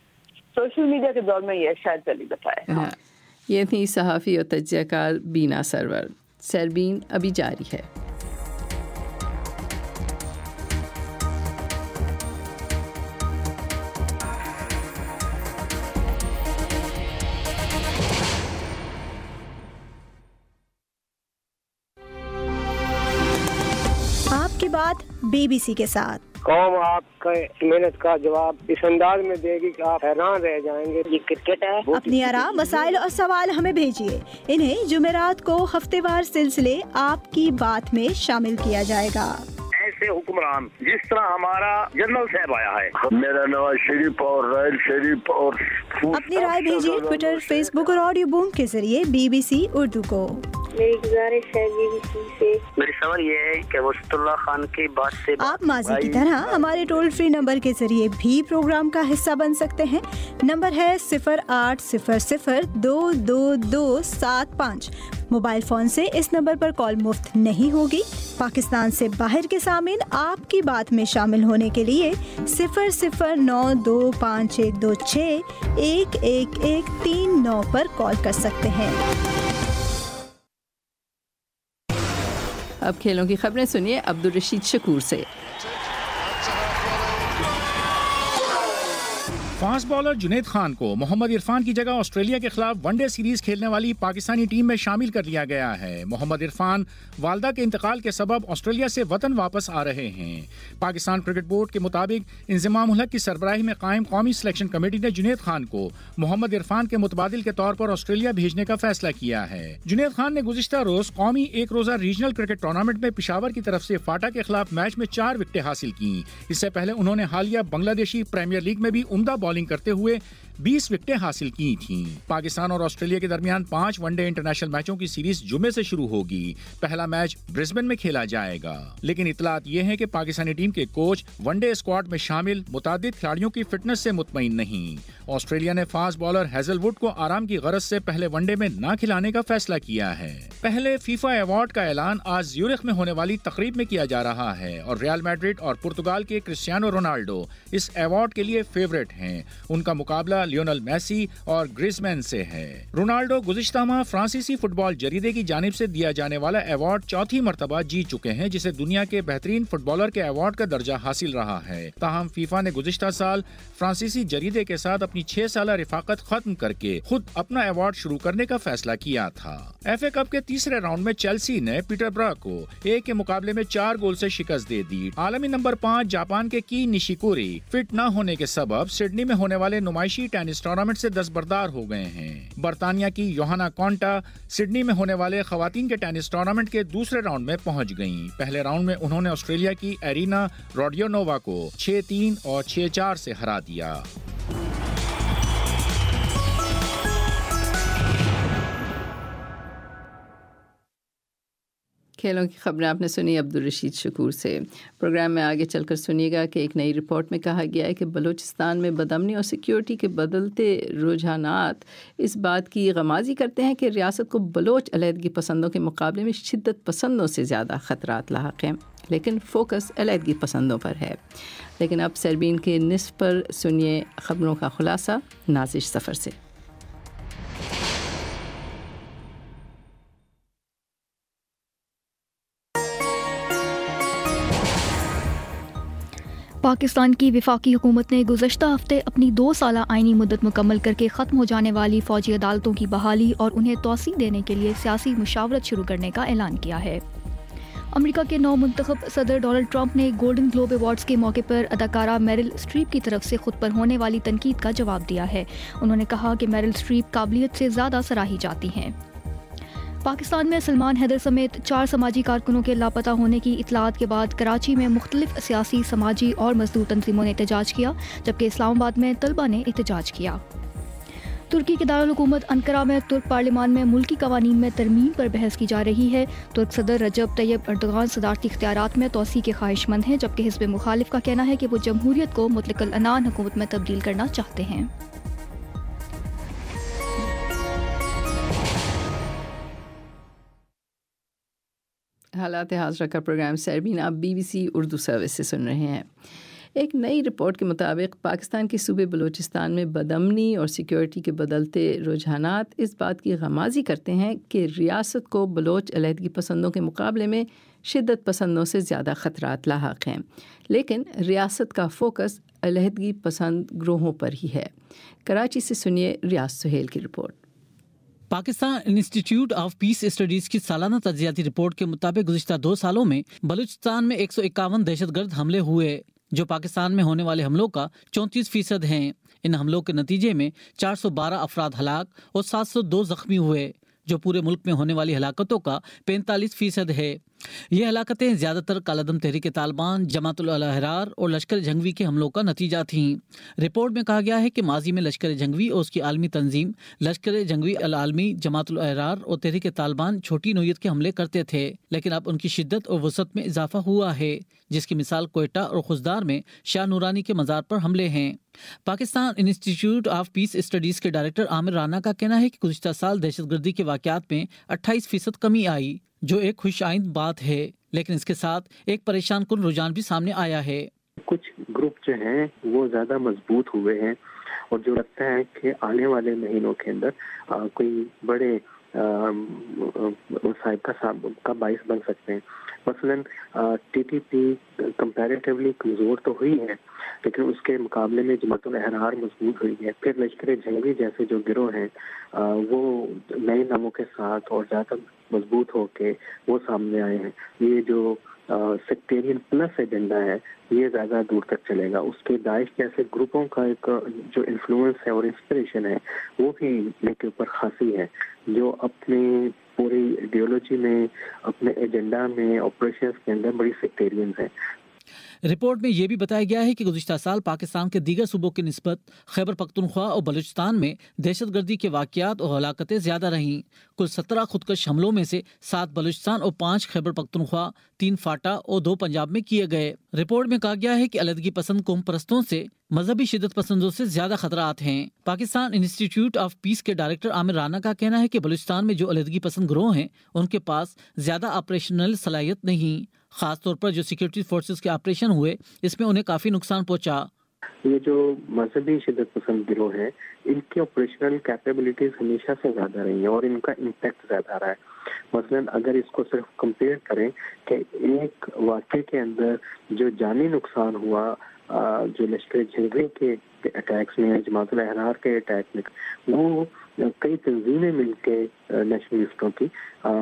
یہ شاید پہلی دفعہ ہے. یہ تھی صحافی اور تجزیہ کار بینا سرور. سربین ابھی جاری ہے. آپ کی بات BBC کے ساتھ. قوم آپ کا محنت کا جواب اس انداز میں دے گی کہ آپ حیران رہ جائیں گے. یہ کرکٹ ہے. اپنی آراء، مسائل اور سوال ہمیں بھیجیے. انہیں جمعرات کو ہفتے وار سلسلے آپ کی بات میں شامل کیا جائے گا. ایسے حکمران جس طرح ہمارا جنرل صاحب آیا ہے. میرا نواز شریف اور رائل شریف اور اپنی رائے بھیجیے ٹویٹر، فیس بک اور آڈیو بوم کے ذریعے BBC اردو کو. میری گزارش ہے BBC سے. میرا سوال یہ ہے کہ وسط اللہ خان کی بات سے آپ ماضی کی طرح ہمارے ٹول فری نمبر کے ذریعے بھی پروگرام کا حصہ بن سکتے ہیں. نمبر ہے 0800-222-75. موبائل فون سے اس نمبر پر کال مفت نہیں ہوگی. پاکستان سے باہر کے سامعین آپ کی بات میں شامل ہونے کے لیے 009256111139 پر کال کر سکتے ہیں. اب کھیلوں کی خبریں سنیے عبدالرشید شکور سے. فاسٹ بالر جنید خان کو محمد عرفان کی جگہ آسٹریلیا کے خلاف ون ڈے سیریز کھیلنے والی پاکستانی ٹیم میں شامل کر لیا گیا ہے. محمد عرفان والدہ کے انتقال کے سبب آسٹریلیا سے وطن واپس آ رہے ہیں. پاکستان کرکٹ بورڈ کے مطابق انضمام الحق کی سربراہی میں قائم قومی سلیکشن کمیٹی نے جنید خان کو محمد عرفان کے متبادل کے طور پر آسٹریلیا بھیجنے کا فیصلہ کیا ہے. جنید خان نے گزشتہ روز قومی ایک روزہ ریجنل کرکٹ ٹورنامنٹ میں پشاور کی طرف سے فاٹا کے خلاف میچ میں 4 وکٹیں حاصل کی. اس سے پہلے انہوں نے حالیہ بنگلہ دیشی پریمیئر لیگ میں بھی عمدہ بالنگ کرتے ہوئے 20 وکٹیں حاصل کی تھیں. پاکستان اور آسٹریلیا کے درمیان 5 ون ڈے انٹرنیشنل میچوں کی سیریز جمعے سے شروع ہوگی. پہلا میچ برسبن میں کھیلا جائے گا. لیکن اطلاعات یہ ہیں کہ پاکستانی ٹیم کے کوچ ون ڈے اسکواڈ میں شامل متعدد کھلاڑیوں کی فٹنس سے مطمئن نہیں. آسٹریلیا نے فاسٹ بالر ہیزل ووڈ کو آرام کی غرض سے پہلے ون ڈے میں نہ کھلانے کا فیصلہ کیا ہے. پہلے فیفا ایوارڈ کا اعلان آج زیورخ میں ہونے والی تقریب میں کیا جا رہا ہے اور ریال میڈرڈ اور پرتگال کے کرسٹیانو رونالڈو اس ایوارڈ کے لیے فیورٹ ہیں. ان کا مقابلہ لیونل میسی اور گریزمین سے ہے. رونالڈو گزشتہ ماہ فرانسیسی فٹ بال جریدے کی جانب سے دیا جانے والا ایوارڈ 4تھی مرتبہ جیت چکے ہیں جسے دنیا کے بہترین فٹ بالر کے ایوارڈ کا درجہ حاصل رہا ہے. تاہم فیفا نے گزشتہ سال فرانسیسی جریدے کے ساتھ اپنی 6 سالہ رفاقت ختم کر کے خود اپنا ایوارڈ شروع کرنے کا فیصلہ کیا تھا. ایف اے کپ کے تیسرے راؤنڈ میں چیلسی نے پیٹربرا کو 1 کے مقابلے میں 4 گول سے شکست دے دی. عالمی نمبر 5 جاپان کے کی نشیکوری فٹ نہ ہونے کے سبب سڈنی میں ہونے والے نمائشی ٹینس ٹورنامنٹ سے دستبردار ہو گئے ہیں. برطانیہ کی یوہانا کونٹا سڈنی میں ہونے والے خواتین کے ٹینس ٹورنامنٹ کے دوسرے راؤنڈ میں پہنچ گئیں. پہلے راؤنڈ میں انہوں نے آسٹریلیا کی ایرینا روڈیونووا کو 6-3 اور 6-4 سے ہرا دیا. کھیلوں کی خبریں آپ نے سنی عبدالرشید شکور سے. پروگرام میں آگے چل کر سنیے گا کہ ایک نئی رپورٹ میں کہا گیا ہے کہ بلوچستان میں بدامنی اور سیکیورٹی کے بدلتے رجحانات اس بات کی غمازی کرتے ہیں کہ ریاست کو بلوچ علیحدگی پسندوں کے مقابلے میں شدت پسندوں سے زیادہ خطرات لاحق ہیں، لیکن فوکس علیحدگی پسندوں پر ہے. لیکن اب سربین کے نصف پر سنیے خبروں کا خلاصہ نازش سفر سے. पाकिस्तान की वफाकी हुकूमत ने गुज़श्ता हफ्ते अपनी 2 साला आइनी मुद्दत मुकम्मल करके ख़त्म हो जाने वाली फ़ौजी अदालतों की बहाली और उन्हें तौसी देने के लिए सियासी मुशावरत शुरू करने का ऐलान किया है। अमेरिका के नौ मुंतखब सदर डोनाल्ड ट्रंप ने गोल्डन ग्लोब अवार्ड्स के मौके पर अदाकारा मेरिल स्ट्रीप की तरफ से खुद पर होने वाली तनकीद का जवाब दिया है। उन्होंने कहा कि मेरिल स्ट्रीप काबिलियत से ज़्यादा सराही जाती हैं। पाकिस्तान में सलमान हैदर समेत 4 समाजी कारकुनों के लापता होने की इतलात के बाद कराची में मुख्तलिफ सियासी, समाजी और मजदूर तंजीमों ने एहतजाज किया, जबकि इस्लामाबाद में तलबा ने एहतजाज किया। तुर्की के दारुल हुकूमत अंकारा में तुर्क पार्लियामान में मुल्की कवानीन में तरमीम पर बहस की जा रही है। तुर्क सदर रजब तैयब अर्दोगान सदारती इख्तियारात में तोसी के ख्वाहिशमंद हैं, जबकि हिज़्ब मुखालिफ का कहना है कि वो जमहूरियत को मुतलक़ल अनान हुकूमत में तब्दील करना चाहते हैं। हालात हाज़िरा का प्रोग्राम सरबीन आप BBC उर्दू सर्विस से सुन रहे हैं। एक नई रिपोर्ट के मुताबिक पाकिस्तान के सूबे बलूचिस्तान में बदअमनी और सिक्योरिटी के बदलते रुझानात इस बात की गमाज़ी करते हैं कि रियासत को बलोच अलहदगी पसंदों के मुकाबले में शिद्दत पसंदों से ज़्यादा ख़तरात लाहक हैं, लेकिन रियासत का फोकस अलहदगी पसंद ग्रोहों पर ही है। कराची से सुनिए रियाज सुहेल की report. Pakistan Institute of Peace Studies की सालाना तज्जियाती रिपोर्ट के मुताबिक गुज़िश्ता 2 सालों में बलूचिस्तान में 151 दहशतगर्द हमले हुए, जो पाकिस्तान में होने वाले हमलों का 34% हैं। इन हमलों के नतीजे में 412 अफराद हलाक और 702 जख्मी हुए, जो पूरे मुल्क में होने वाली हलाकतों का 45% है। ये हलाकतें ज़्यादातर कालादम तहरीक तालिबान, जमात उल अहरार और लश्कर जंगवी के हमलों का नतीजा थीं। रिपोर्ट में कहा गया है कि माजी में लश्कर जंगवी और उसकी आलमी तंजीम लश्कर जंगवी अल आलमी, जमात उल अहरार और तहरीक तालिबान छोटी नोयत के हमले करते थे, लेकिन अब उनकी शिद्दत और वसअत में इजाफा हुआ है, जिसकी मिसाल कोयटा और खुजदार में शाह नूरानी के मज़ार पर हमले हैं। Pakistan Institute of Peace Studies के डायरेक्टर आमिर राना का कहना है कि गुज़िश्ता साल दहशतगर्दी के वाक़यात में 28% कमी आई, जो एक खुश आइंद बात है, लेकिन इसके साथ एक परेशान कुन रुझान भी सामने आया है। कुछ ग्रुप जो हैं वो ज़्यादा मजबूत हुए हैं और जो लगता है कि आने वाले महीनों के अंदर कोई बड़े साहिब का बाइस बन सकते हैं। मसलन TTP कंपैरेटिवली कमज़ोर तो हुई है, लेकिन उसके मुकाबले में जमात उल अहरार मजबूत हुई है। फिर लश्कर जंगवी जैसे जो गिरोह हैं वो नए नामों के साथ और ज़्यादा मजबूत होके वो सामने आए हैं। ये जो सेक्टेरियन प्लस एजेंडा है ये ज़्यादा दूर तक चलेगा। उसके दाइश जैसे ग्रुपों का एक जो इन्फ्लुएंस है और इंस्पिरेशन है वो भी इनके ऊपर खासी है, जो अपने पूरी आइडियोलॉजी में, अपने एजेंडा में, ऑपरेशंस के अंदर बड़ी सेक्टेरियन है। रिपोर्ट में यह भी बताया गया है कि गुज़िश्ता साल पाकिस्तान के दीगर सूबों की निस्बत खैबर पख्तूनख्वा और बलूचिस्तान में दहशतगर्दी के वाक़यात और हलाकतें ज़्यादा रहीं। कुल 17 खुदकश हमलों में से 7 बलूचिस्तान और 5 खैबर पख्तूनख्वा, 3 फाटा और 2 पंजाब में किए गए। रिपोर्ट में कहा गया है कि अलहदगी पसंद कौम परस्तों से मजहबी शिद्दत पसंदों से ज्यादा खतरात हैं। पाकिस्तान इंस्टीट्यूट ऑफ पीस के डायरेक्टर आमिर राना का कहना है कि बलूचिस्तान में जो अलहदगी पसंद ग्रोह हैं उनके पास ज्यादा ऑपरेशनल सलाहियत नहीं, खास तौर पर जो सिक्योरिटी फोर्सेस के ऑपरेशन हुए इसमें उन्हें काफी नुकसान पहुंचा। ये जो मजहबी शिद्दत पसंद गिरोह है इनकी ऑपरेशनल कैपेबिलिटीज हमेशा से ज्यादा रही है और इनका इम्पैक्ट ज्यादा रहा है। मसलन अगर इसको सिर्फ कंपेयर करें कि एक वाक़े के अंदर जो जानी नुकसान हुआ जो लश्कर जंगवी के अटैक्स में, जमात उल अहरार के अटैक में, वो कई तंजीमें मिलके नेशनलिस्टों की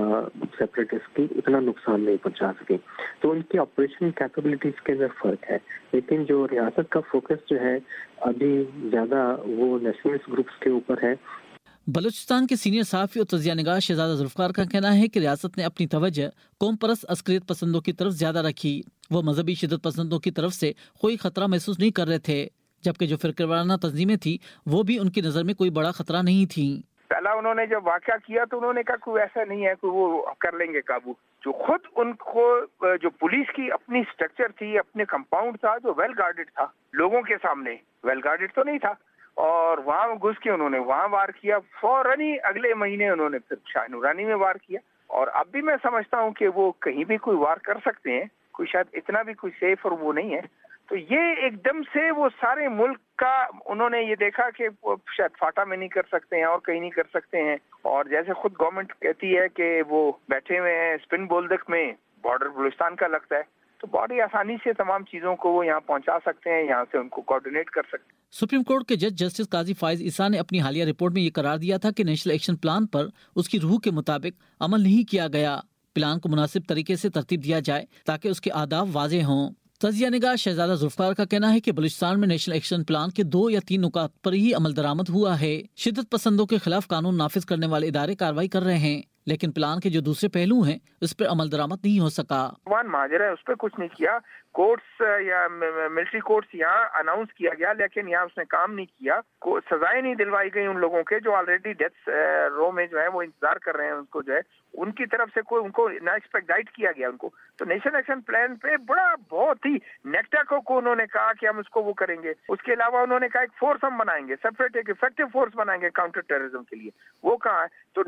सेपरेटिस्ट की इतना नुकसान नहीं पहुंचा सके। तो उनकी ऑपरेशन कैपेबिलिटीज के अंदर फर्क है, लेकिन जो रियासत का फोकस जो है अभी ज्यादा वो नेशनलिस्ट ग्रुप्स के ऊपर है। बलूचिस्तान के सीनियर सहाफ़ी और तजिया निगाह शहजादा जुल्फ़िकार का कहना है कि रियासत ने अपनी तवज्जो कौम परस्त अस्करियत पसंदों की तरफ ज्यादा रखी। वो मजहबी शिद्दत पसंदों की तरफ से कोई खतरा महसूस नहीं कर रहे थे, जबकि जो फिरकावाराना तंजीमें थी वो भी उनकी नजर में कोई बड़ा खतरा नहीं थी। पहला उन्होंने जब वाक़या किया तो उन्होंने कहा कोई ऐसा नहीं है कि वो कर लेंगे काबू। जो खुद उनको जो पुलिस की अपनी स्ट्रक्चर थी, अपने कंपाउंड था जो वेल गार्डेड था, लोगों के सामने वेल गार्डेड तो नहीं था, और वहां घुस के उन्होंने वहां वार किया। फौरन ही अगले महीने उन्होंने फिर शाह नूरानी में वार किया। और अब भी मैं समझता हूँ कि वो कहीं भी कोई वार कर सकते हैं, कोई शायद इतना भी कोई सेफ और वो नहीं है। तो ये एकदम से वो सारे मुल्क का उन्होंने ये देखा कि शायद फाटा में नहीं कर सकते हैं और कहीं नहीं कर सकते हैं। और जैसे खुद गवर्नमेंट कहती है कि वो बैठे हुए हैं स्पिन बोल्दक में, बॉर्डर बलूचिस्तान का लगता है, तो बड़ी आसानी से तमाम चीज़ों को वो यहाँ पहुँचा सकते हैं, यहाँ से उनको कोऑर्डिनेट कर सकते हैं। सुप्रीम कोर्ट के जज जस्टिस काजी फाइज ईसा ने अपनी हालिया रिपोर्ट में ये करार दिया था कि नेशनल एक्शन प्लान पर उसकी रूह के मुताबिक अमल नहीं किया गया। प्लान को मुनासिब तरीके से तरतीब दिया जाए ताकि उसके आदाब वाज़ेह हों। तजिया निगाह शहजादा जुल्फकार का कहना है कि बलूचिस्तान में नेशनल एक्शन प्लान के 2 या 3 नुकात पर ही अमल दरामद हुआ है। शिद्दत पसंदों के खिलाफ कानून नाफिज करने वाले इदारे कार्रवाई कर रहे हैं, लेकिन प्लान के जो दूसरे पहलू हैं उस पर अमल दरामद नहीं हो सका। माजरा है, उस पर कुछ नहीं किया। कोर्ट्स या मिलिट्री कोर्ट्स यहाँ अनाउंस किया गया, लेकिन यहाँ उसने काम नहीं किया। सजाएं नहीं दिलवाई गई उन लोगों के जो ऑलरेडी डेथ रो में जो है वो इंतजार कर रहे हैं। उनको जो है उनकी तरफ से कोई उनको ना एक्सपेक्ट किया गया उनको। तो नेशनल एक्शन प्लान पे बड़ा बहुत ही नेक्टा को उन्होंने कहा कि हम उसको वो करेंगे। उसके अलावा उन्होंने कहा एक फोर्स हम बनाएंगे, सेपरेट एक इफेक्टिव फोर्स बनाएंगे काउंटर टेररिज्म के लिए। वो कहाँ है? तो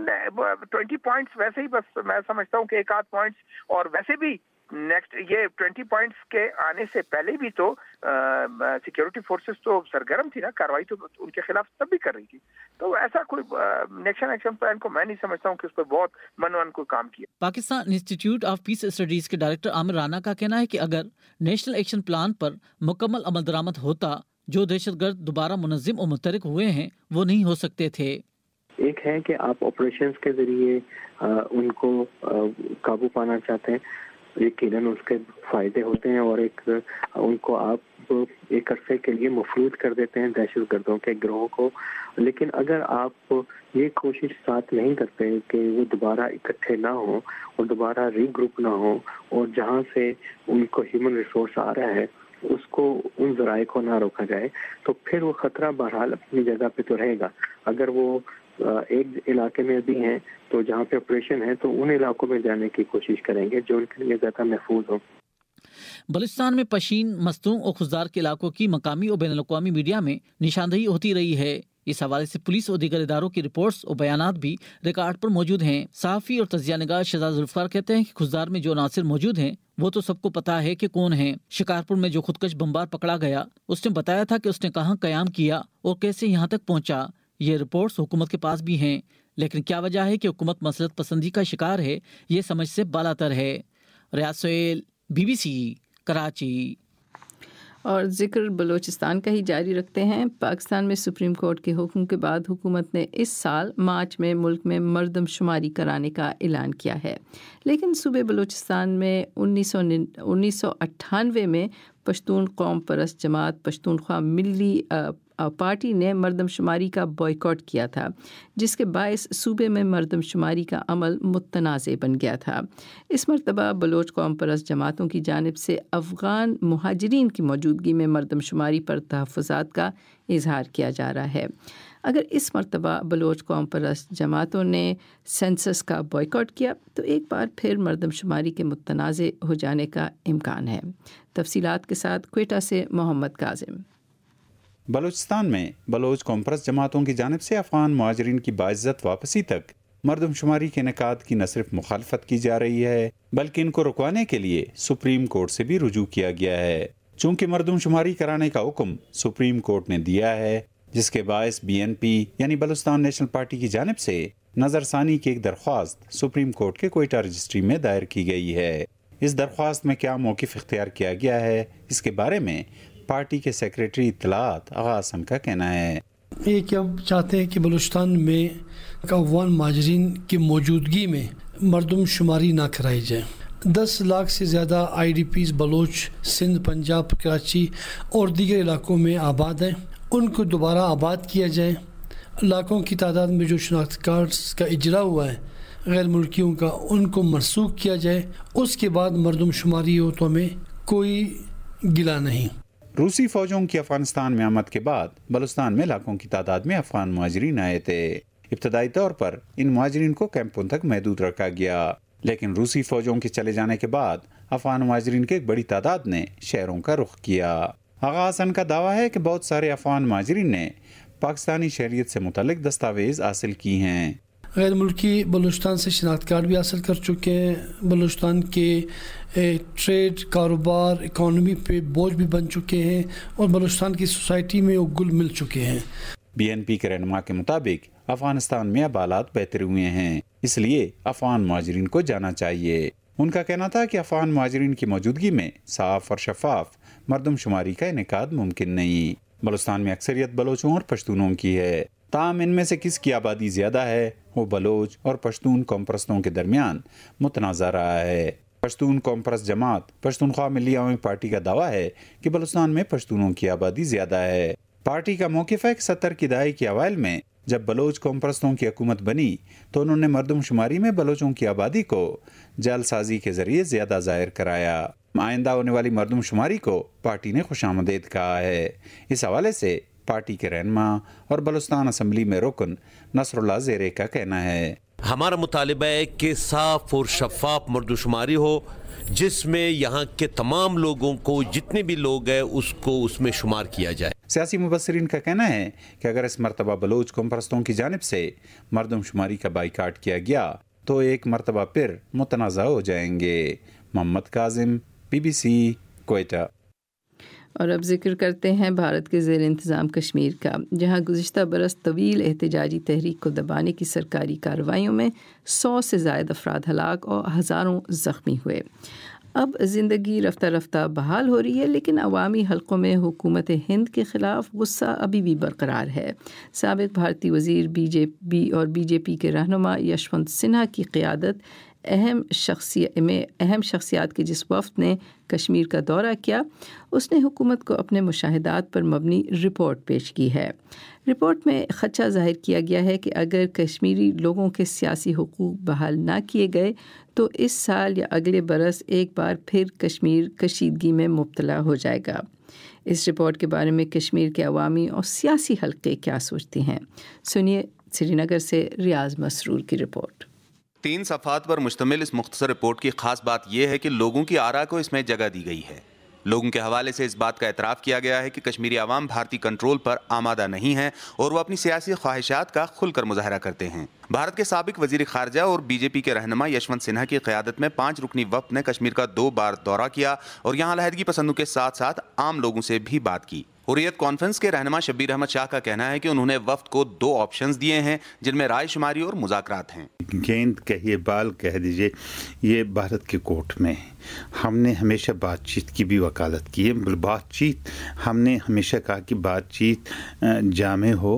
20 पॉइंट्स वैसे ही बस मैं समझता हूँ कि एक आध पॉइंट्स, और वैसे भी नेक्स्ट ये 20 पॉइंट्स के आने से पहले भी तो सिक्योरिटी फोर्सेस तो सरगर्म थी ना, कार्रवाई तो उनके खिलाफ तब भी कर रही थी। तो ऐसा कोई नेशनल एक्शन प्लान को मैं नहीं समझता हूँ कि उस पर बहुत मनवन कोई काम किया। Pakistan Institute of Peace Studies के डायरेक्टर आमिर राना का कहना है कि अगर नेशनल एक्शन प्लान पर मुकम्मल अमल दरामद होता, जो दहशतगर्द दोबारा मुनज़्ज़म और मुतहरिक हुए हैं वो नहीं हो सकते थे। एक है कि आप ऑपरेशंस के जरिए उनको काबू पाना चाहते हैं, यकीनन उसके फायदे होते हैं, और एक उनको आप एक अरसे के लिए मफलूज कर देते हैं दहशतगर्दों के गिरोह को। लेकिन अगर आप ये कोशिश साथ नहीं करते कि वो दोबारा इकट्ठे ना हो और दोबारा रीग्रुप ना हो, और जहाँ से उनको ह्यूमन रिसोर्स आ रहा है उसको उन जराए को ना रोका जाए, तो फिर वो खतरा बहरहाल अपनी जगह पे तो रहेगा। अगर वो एक इलाके में भी हैं तो जहाँ पे ऑपरेशन है तो उन इलाकों में जाने की कोशिश करेंगे जो उनके लिए ज़्यादा महफूज हो। बलूचिस्तान में पशीन, मस्तूं और खुजदार के इलाकों की मकामी और बैनुल-अक़वामी मीडिया में निशानदही होती रही है। इस हवाले से पुलिस और दीगर इदारों की रिपोर्ट्स और बयानात भी रिकॉर्ड पर मौजूद हैं। सहाफ़ी और तजिया निगाह शहजादा जुल्फकार कहते हैं कि खुजदार में जो अनासिर मौजूद हैं वो तो सबको पता है कि कौन है। शिकारपुर में जो खुदकश बमबार पकड़ा गया, उसने बताया था कि उसने कहाँ कयाम किया और कैसे यहाँ तक पहुँचा। ये रिपोर्ट्स हुकूमत के पास भी हैं, लेकिन क्या वजह है कि हुकूमत मसलत पसंदी का शिकार है, ये समझ से बालातर है। रियाज सोहेल, BBC, कराची। और जिक्र बलूचिस्तान का ही जारी रखते हैं। पाकिस्तान में सुप्रीम कोर्ट के हुक्म के बाद हुकूमत ने इस साल मार्च में मुल्क में मरदमशुमारी कराने का ऐलान किया है, लेकिन सूबे बलूचिस्तान में 1998 में पश्तून कौम परस्त जमात पश्तूनख्वा मिली पार्टी ने मरदमशुमारी का बॉयकॉट किया था, जिसके बायस सूबे में मरदमशुमारी का अमल मुतनाज़े बन गया था। इस मरतबा बलोच कौम परस्त जमातों की जानिब से अफ़गान मुहाजिरीन की मौजूदगी में मरदमशुमारी पर तहफ़्फ़ुज़ात का इजहार किया जा रहा है। अगर इस मरतबा बलोच कौम परस्त जमातों ने सेंसस का बॉयकॉट किया तो एक बार फिर मरदमशुमारी के मुतनाज़े हो जाने का इम्कान है। तफसीलात के साथ क्वेटा से मोहम्मद काजिम। बलूचिस्तान में बलोच कौम परस्त जमातों की जानिब से अफ़गान मुहाजिरीन की बाइज़्ज़त वापसी तक मरदमशुमारी के इनेकाद की न सिर्फ मुखालफत की जा रही है, बल्कि इनको रुकवाने के लिए सुप्रीम कोर्ट से भी रुजू किया गया है। चूँकि मरदमशुमारी कराने का हुक्म सुप्रीम कोर्ट ने दिया है, जिसके बायस BNP यानी बलूचिस्तान नेशनल पार्टी की जानिब से नज़रसानी की एक दरख्वास्त सुप्रीम कोर्ट के क्वेटा रजिस्ट्री में दायर की गई है। इस दरख्वास्त में क्या मौक़िफ़ इख्तियार किया गया है, इसके बारे में पार्टी के सेक्रेटरी इत्तलात आगा हसन का कहना है। ये क्या चाहते हैं कि बलूचिस्तान में अफ़गान महाजरीन की मौजूदगी में मरदमशुमारी ना कराई जाए। 10 लाख से ज़्यादा IDPs बलोच, सिंध, पंजाब, कराची और दीगर इलाकों में आबाद हैं, उनको दोबारा आबाद किया जाए। लाखों की तादाद में जो शनाख्त कार्ड्स का इजरा हुआ है गैर मुल्कियों का, उनको मनसूख किया जाए। उसके बाद मरदमशुमारी हो तो हमें कोई गिला नहीं। रूसी फौजों की अफगानिस्तान में आमद के बाद बलूचिस्तान में लाखों की तादाद में अफगान मुहाजिरीन आए थे। इब्तदाई तौर पर इन मुहाजिरीन को कैंपों तक महदूद रखा गया, लेकिन रूसी फौजों के चले जाने के बाद अफगान मुहाजिरीन की एक बड़ी तादाद ने शहरों का रुख किया। आगा हसन का दावा है कि बहुत सारे अफगान मुहाजिरीन ने पाकिस्तानी शहरियत से मुतल्लिक दस्तावेज हासिल की हैं। गैर मुल्की बलूचिस्तान से शनाख्त कार्ड भी हासिल कर चुके हैं। बलूचिस्तान के ट्रेड, कारोबार, इकॉनमी पे बोझ भी बन चुके हैं और बलूचिस्तान की सोसाइटी में वो गुल मिल चुके हैं। BNP के रहनुमा के मुताबिक अफगानिस्तान में अब हालात बेहतर हुए हैं, इसलिए अफगान मुहाजिरीन को जाना चाहिए। ان کا کہنا تھا کہ افغان مہاجرین کی موجودگی میں صاف اور شفاف مردم شماری کا انعقاد ممکن نہیں۔ بلوچستان میں اکثریت بلوچوں اور پشتونوں کی ہے، تاہم ان میں سے کس کی آبادی زیادہ ہے وہ بلوچ اور پشتون قوم پرستوں کے درمیان متنازع رہا ہے۔ پشتون قوم پرست جماعت پشتونخوا ملی عوامی پارٹی کا دعویٰ ہے کہ بلوچستان میں پشتونوں کی آبادی زیادہ ہے۔ پارٹی کا موقف ہے کہ 70 کی دہائی کے اوائل میں جب بلوچ قوم پرستوں کی حکومت بنی تو انہوں نے مردم شماری میں بلوچوں کی آبادی کو جعل سازی کے ذریعے زیادہ ظاہر کرایا۔ آئندہ ہونے والی مردم شماری کو پارٹی نے خوش آمدید کہا ہے۔ اس حوالے سے پارٹی کے رہنما اور بلوچستان اسمبلی میں رکن نصر اللہ زیرے کا کہنا ہے، ہمارا مطالبہ ہے کہ صاف اور شفاف مردم شماری ہو جس میں یہاں کے تمام لوگوں کو، جتنے بھی لوگ ہیں اس میں شمار کیا جائے۔ سیاسی مبصرین کا کہنا ہے کہ اگر اس مرتبہ بلوچ قوم پرستوں کی جانب سے مردم شماری کا بائیکاٹ کیا گیا تو ایک مرتبہ پھر متنازع ہو جائیں گے۔ محمد کاظم، BBC، کوئٹہ۔ اور اب ذکر کرتے ہیں بھارت کے زیر انتظام کشمیر کا، جہاں گزشتہ برس طویل احتجاجی تحریک کو دبانے کی سرکاری کارروائیوں میں 100 سے زائد افراد ہلاک اور ہزاروں زخمی ہوئے۔ اب زندگی رفتہ رفتہ بحال ہو رہی ہے، لیکن عوامی حلقوں میں حکومت ہند کے خلاف غصہ ابھی بھی برقرار ہے۔ سابق بھارتی وزیر بی جے پی کے رہنما یشونت سنہا کی قیادت اہم شخصیات کے جس وفد نے کشمیر کا دورہ کیا، اس نے حکومت کو اپنے مشاہدات پر مبنی رپورٹ پیش کی ہے۔ رپورٹ میں خدشہ ظاہر کیا گیا ہے کہ اگر کشمیری لوگوں کے سیاسی حقوق بحال نہ کیے گئے تو اس سال یا اگلے برس ایک بار پھر کشمیر کشیدگی میں مبتلا ہو جائے گا۔ اس رپورٹ کے بارے میں کشمیر کے عوامی اور سیاسی حلقے کیا سوچتے ہیں، سنیے سری نگر سے ریاض مسرور کی رپورٹ۔ 3 صفحات پر مشتمل اس مختصر رپورٹ کی خاص بات یہ ہے کہ لوگوں کی آراء کو اس میں جگہ دی گئی ہے۔ لوگوں کے حوالے سے اس بات کا اعتراف کیا گیا ہے کہ کشمیری عوام بھارتی کنٹرول پر آمادہ نہیں ہیں اور وہ اپنی سیاسی خواہشات کا کھل کر مظاہرہ کرتے ہیں۔ بھارت کے سابق وزیر خارجہ اور بی جے پی کے رہنما یشونت سنہا کی قیادت میں 5 رکنی وفد نے کشمیر کا 2 بار دورہ کیا اور یہاں علیحدگی پسندوں کے ساتھ ساتھ عام لوگوں سے بھی بات کی۔ حریت کانفرنس کے رہنما شبیر احمد شاہ کا کہنا ہے کہ انہوں نے وفد کو 2 آپشنز دیے ہیں جن میں رائے شماری اور مذاکرات ہیں۔ گیند کہیے بال کہہ دیجئے، یہ بھارت کے کورٹ میں ہم نے ہمیشہ بات چیت کی بھی وکالت کی ہے۔ بات چیت ہم نے ہمیشہ کہا کہ بات چیت جامع ہو،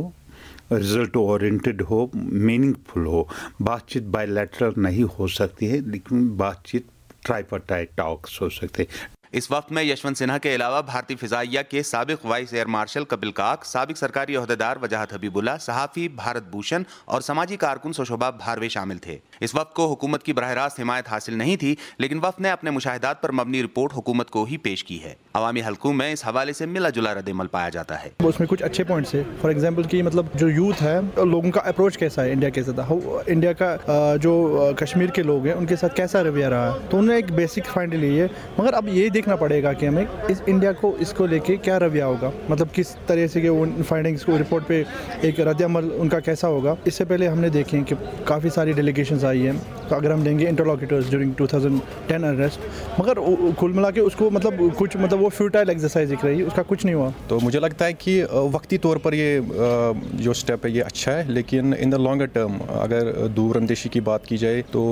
رزلٹ اورینٹڈ ہو، میننگ فل ہو۔ بات چیت بائی لیٹرل نہیں ہو سکتی ہے، لیکن بات چیت ٹرائپرٹائٹ ٹاکس ہو سکتے۔ اس وقت میں یشونت سنہا کے علاوہ بھارتی فضائیہ کے سابق وائس ایئر مارشل کپل کاک، سابق سرکاری عہدیدار وجاہت حبیب اللہ، صحافی بھارت بھوشن اور سماجی کارکن سشوبھا بھاروے شامل تھے۔ اس وقت کو حکومت کی براہ راست حمایت حاصل نہیں تھی، لیکن وفد نے اپنے مشاہدات پر مبنی رپورٹ حکومت کو ہی پیش کی ہے۔ عوامی حلقوں میں اس حوالے سے ملا جلا رد عمل پایا جاتا ہے۔ اس میں کچھ اچھے پوائنٹس ہیں، فار ایگزامپل کہ مطلب جو یوتھ ہے لوگوں کا اپروچ کیسا ہے انڈیا کے ساتھ، انڈیا کا جو کشمیر کے لوگ ہیں ان کے ساتھ کیسا رویہ رہا ہے، تو انہوں نے ایک بیسک فائنڈ لی ہے۔ مگر اب یہ دیکھنا پڑے گا کہ ہمیں اس انڈیا کو اس کو لے کے کیا رویہ ہوگا، مطلب کس طرح سے کہ ان فائنڈنگز کو رپورٹ پہ ایک رد عمل ان کا کیسا ہوگا۔ اس سے پہلے ہم نے دیکھیں کہ کافی ساری ڈیلیگیشنز آئی ہیں، تو اگر ہم لیں گے انٹرلوکیٹرز ڈیورنگ 2010 ارسٹ، مگر کل ملا کے اس کو مطلب کچھ وہ فیوٹائل ایکسرسائز دکھ رہی ہے، اس کا کچھ نہیں ہوا۔ تو مجھے لگتا ہے کہ وقتی طور پر یہ جو اسٹیپ ہے یہ اچھا ہے، لیکن ان دا لانگر ٹرم اگر دور اندیشی کی بات کی جائے تو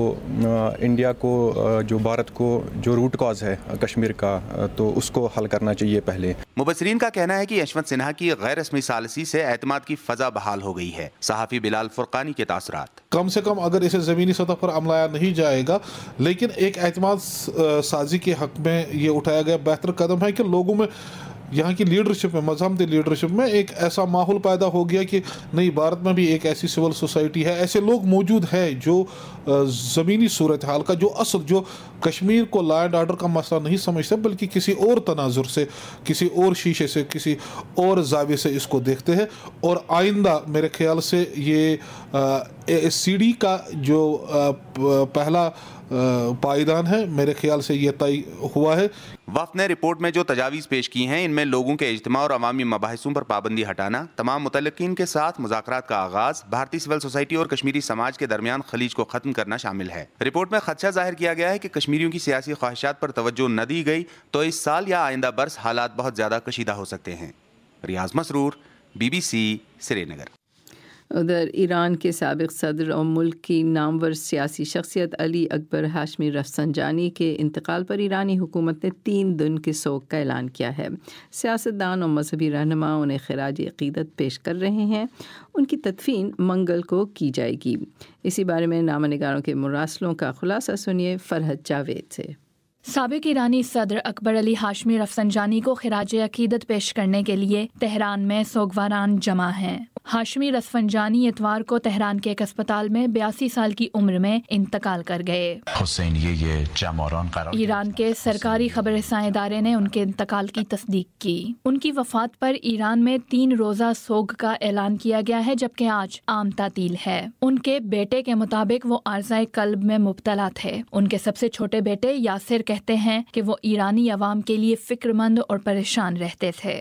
انڈیا کو جو بھارت کو جو روٹ کاز ہے کشمیر کا تو اس کو حل کرنا چاہیے پہلے۔ مبصرین کا کہنا ہے کہ یشونت سنہا کی غیر رسمی ثالثی سے اعتماد کی فضا بحال ہو گئی ہے۔ صحافی بلال فرقانی کے تاثرات: کم سے کم اگر اسے زمینی سطح پر عملایا نہیں جائے گا، لیکن ایک اعتماد سازی کے حق میں یہ اٹھایا گیا بہتر قدم ہے کہ لوگوں میں، یہاں کی لیڈرشپ میں، مذہبی لیڈرشپ میں ایک ایسا ماحول پیدا ہو گیا کہ نہیں، بھارت میں بھی ایک ایسی سول سوسائٹی ہے، ایسے لوگ موجود ہیں جو زمینی صورتحال کا جو اصل، جو کشمیر کو لا اینڈ آرڈر کا مسئلہ نہیں سمجھتے بلکہ کسی اور تناظر سے، کسی اور شیشے سے، کسی اور زاویے سے اس کو دیکھتے ہیں۔ اور آئندہ میرے خیال سے یہ سی ڈی کا جو پہلا پائیدان ہے، میرے خیال سے یہ طے ہوا ہے۔ وفد نے رپورٹ میں جو تجاویز پیش کی ہیں ان میں لوگوں کے اجتماع اور عوامی مباحثوں پر پابندی ہٹانا، تمام متعلقین کے ساتھ مذاکرات کا آغاز، بھارتی سول سوسائٹی اور کشمیری سماج کے درمیان خلیج کو ختم کرنا شامل ہے۔ رپورٹ میں خدشہ ظاہر کیا گیا ہے کہ کشمیریوں کی سیاسی خواہشات پر توجہ نہ دی گئی تو اس سال یا آئندہ برس حالات بہت زیادہ کشیدہ ہو سکتے ہیں۔ ریاض مسرور، BBC، سری نگر۔ ادھر ایران کے سابق صدر اور ملک کی نامور سیاسی شخصیت علی اکبر ہاشمی رفسنجانی کے انتقال پر ایرانی حکومت نے 3 دن کے سوگ کا اعلان کیا ہے۔ سیاستدان اور مذہبی رہنما انہیں خراج عقیدت پیش کر رہے ہیں۔ ان کی تدفین منگل کو کی جائے گی۔ اسی بارے میں نامہ نگاروں کے مراسلوں کا خلاصہ سنیے فرحت جاوید سے۔ سابق ایرانی صدر اکبر علی ہاشمی رفسنجانی کو خراج عقیدت پیش کرنے کے لیے تہران میں سوگواران جمع ہیں۔ ہاشمی رفسنجانی اتوار کو تہران کے ایک اسپتال میں 82 سال کی عمر میں انتقال کر گئے۔ ایران کے سرکاری خبر رساں ادارے نے ان کے انتقال کی تصدیق کی۔ ان کی وفات پر ایران میں 3 روزہ سوگ کا اعلان کیا گیا ہے، جبکہ آج عام تعطیل ہے۔ ان کے بیٹے کے مطابق وہ عارضہ قلب میں مبتلا تھے۔ ان کے سب سے چھوٹے بیٹے یاسر کہتے ہیں کہ وہ ایرانی عوام کے لیے فکر مند اور پریشان رہتے تھے۔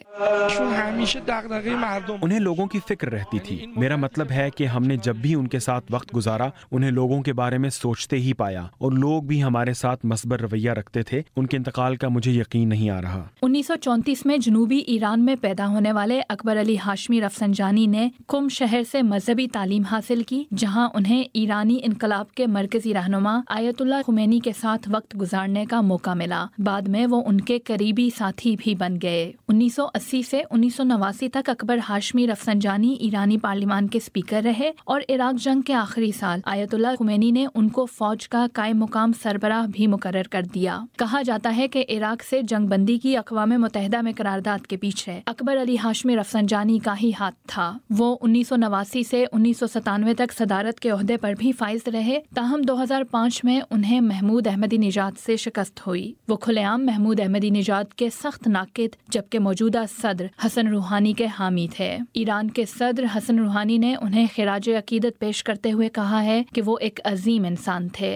انہیں لوگوں کی فکر رہتی تھی۔ میرا مطلب ہے کہ ہم نے جب بھی ان کے ساتھ وقت گزارا انہیں لوگوں کے بارے میں سوچتے ہی پایا، اور لوگ بھی ہمارے ساتھ مثبت رویہ رکھتے تھے۔ ان کے انتقال کا مجھے یقین نہیں آ رہا۔ 1934 میں جنوبی ایران میں پیدا ہونے والے اکبر علی ہاشمی رفسنجانی نے قم شہر سے مذہبی تعلیم حاصل کی، جہاں انہیں ایرانی انقلاب کے مرکزی رہنما آیت اللہ خمینی کے ساتھ وقت گزارنے کا موقع ملا۔ بعد میں وہ ان کے قریبی ساتھی بھی بن گئے۔ 1980 سے 1989 تک اکبر ہاشمی رفسنجانی ایرانی پارلیمان کے اسپیکر رہے، اور عراق جنگ کے آخری سال آیت اللہ خمینی نے ان کو فوج کا قائم مقام سربراہ بھی مقرر کر دیا۔ کہا جاتا ہے کہ عراق سے جنگ بندی کی اقوام متحدہ میں قرارداد کے پیچھے اکبر علی ہاشمی رفسنجانی کا ہی ہاتھ تھا۔ وہ 1989 سے 1997 تک صدارت کے عہدے پر بھی فائز رہے، تاہم 2005 میں انہیں محمود احمدی نژاد سے شکست ہوئی۔ وہ کھلے عام محمود احمدی نژاد کے سخت ناقد جبکہ موجودہ صدر حسن روحانی کے حامی تھے۔ ایران کے صدر حسن روحانی نے انہیں خراج عقیدت پیش کرتے ہوئے کہا ہے کہ وہ ایک عظیم انسان تھے۔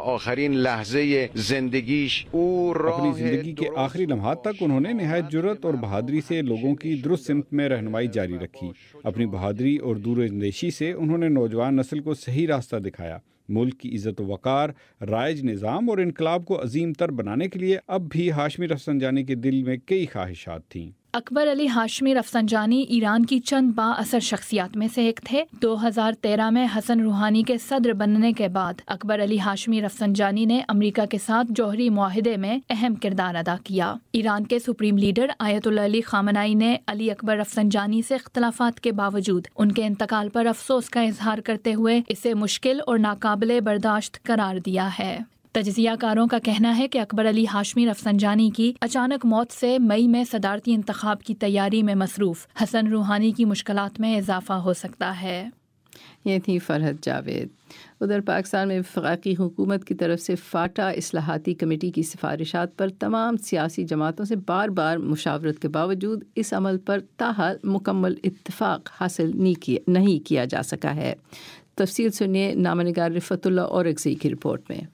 اپنی زندگی کے آخری لمحات تک انہوں نے نہایت جرأت اور بہادری سے لوگوں کی درست سمت میں رہنمائی جاری رکھی۔ اپنی بہادری اور دور اندیشی سے انہوں نے نوجوان نسل کو صحیح راستہ دکھایا۔ ملک کی عزت و وقار، رائج نظام اور انقلاب کو عظیم تر بنانے کے لیے اب بھی ہاشمی رفسنجانی کے دل میں کئی خواہشات تھیں۔ Akbar Ali Hashemi Rafsanjani Iran کی چند با اثر شخصیات میں سے ایک تھے۔ 2013 میں حسن روحانی کے صدر بننے کے بعد اکبر علی ہاشمی رفسنجانی نے امریکہ کے ساتھ جوہری معاہدے میں اہم کردار ادا کیا۔ ایران کے سپریم لیڈر آیت اللہ علی خامنائی نے علی اکبر رفسنجانی سے اختلافات کے باوجود ان کے انتقال پر افسوس کا اظہار کرتے ہوئے اسے مشکل اور ناقابل برداشت قرار دیا ہے۔ تجزیہ کاروں کا کہنا ہے کہ اکبر علی ہاشمی رفسنجانی کی اچانک موت سے مئی میں صدارتی انتخاب کی تیاری میں مصروف حسن روحانی کی مشکلات میں اضافہ ہو سکتا ہے۔ یہ تھی فرحت جاوید۔ ادھر پاکستان میں وفاقی حکومت کی طرف سے فاٹا اصلاحاتی کمیٹی کی سفارشات پر تمام سیاسی جماعتوں سے بار بار مشاورت کے باوجود اس عمل پر تاحال مکمل اتفاق حاصل نہیں کیا جا سکا ہے۔ تفصیل سنیے نامہ نگار رفعت اللہ اورکزئی کی رپورٹ میں۔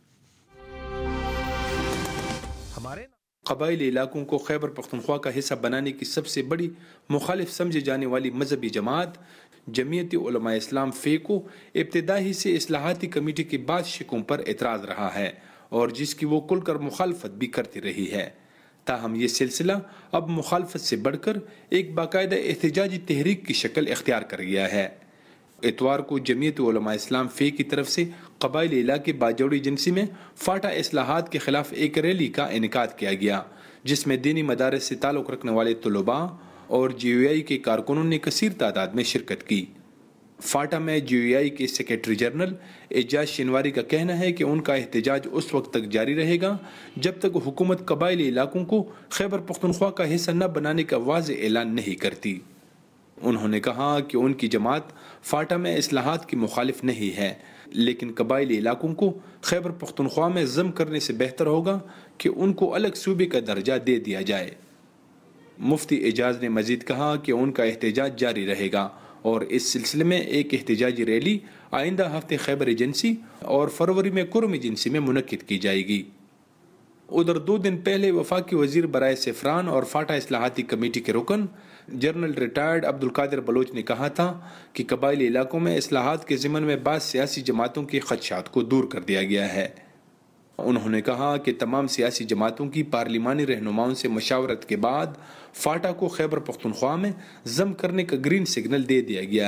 قبائلی علاقوں کو خیبر پختونخوا کا حصہ بنانے کی سب سے بڑی مخالف سمجھی جانے والی مذہبی جماعت جمعیت علماء اسلام فے کو ابتدائی سے اصلاحاتی کمیٹی کے بعد شکوں پر اعتراض رہا ہے، اور جس کی وہ کھل کر مخالفت بھی کرتی رہی ہے۔ تاہم یہ سلسلہ اب مخالفت سے بڑھ کر ایک باقاعدہ احتجاجی تحریک کی شکل اختیار کر گیا ہے۔ اتوار کو جمعیت علماء اسلام فے کی طرف سے قبائلی علاقے باجوڑی ایجنسی میں فاٹا اصلاحات کے خلاف ایک ریلی کا انعقاد کیا گیا، جس میں دینی مدارس سے تعلق رکھنے والے طلباء اور جی او آئی کے کارکنوں نے کثیر تعداد میں شرکت کی۔ فاٹا میں جی او آئی کے سیکریٹری جنرل اعجاز شنواری کا کہنا ہے کہ ان کا احتجاج اس وقت تک جاری رہے گا جب تک حکومت قبائلی علاقوں کو خیبر پختونخوا کا حصہ نہ بنانے کا واضح اعلان نہیں کرتی۔ انہوں نے کہا کہ ان کی جماعت فاٹا میں اصلاحات کی مخالف نہیں ہے، لیکن قبائلی علاقوں کو خیبر پختونخوا میں ضم کرنے سے بہتر ہوگا کہ ان کو الگ صوبے کا درجہ دے دیا جائے۔ مفتی اعجاز نے مزید کہا کہ ان کا احتجاج جاری رہے گا، اور اس سلسلے میں ایک احتجاجی ریلی آئندہ ہفتے خیبر ایجنسی اور فروری میں کرم ایجنسی میں منعقد کی جائے گی۔ ادھر 2 دن پہلے وفاقی وزیر برائے سفران اور فاٹا اصلاحاتی کمیٹی کے رکن جنرل ریٹائرڈ عبدالقادر بلوچ نے کہا تھا کہ قبائلی علاقوں میں اصلاحات کے ضمن میں بعض سیاسی جماعتوں کے خدشات کو دور کر دیا گیا ہے۔ انہوں نے کہا کہ تمام سیاسی جماعتوں کی پارلیمانی رہنماؤں سے مشاورت کے بعد فاٹا کو خیبر پختونخوا میں ضم کرنے کا گرین سگنل دے دیا گیا ہے،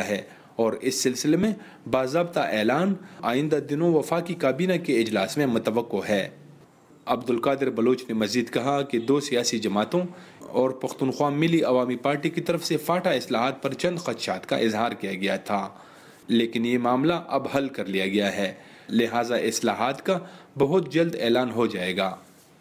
اور اس سلسلے میں باضابطہ اعلان آئندہ دنوں وفاقی کابینہ کے اجلاس میں متوقع ہے۔ عبدالقادر بلوچ نے مزید کہا کہ 2 سیاسی جماعتوں اور پختونخوا ملی عوامی پارٹی کی طرف سے فاٹا اصلاحات پر چند خدشات کا اظہار کیا گیا تھا، لیکن یہ معاملہ اب حل کر لیا گیا ہے، لہٰذا اصلاحات کا بہت جلد اعلان ہو جائے گا۔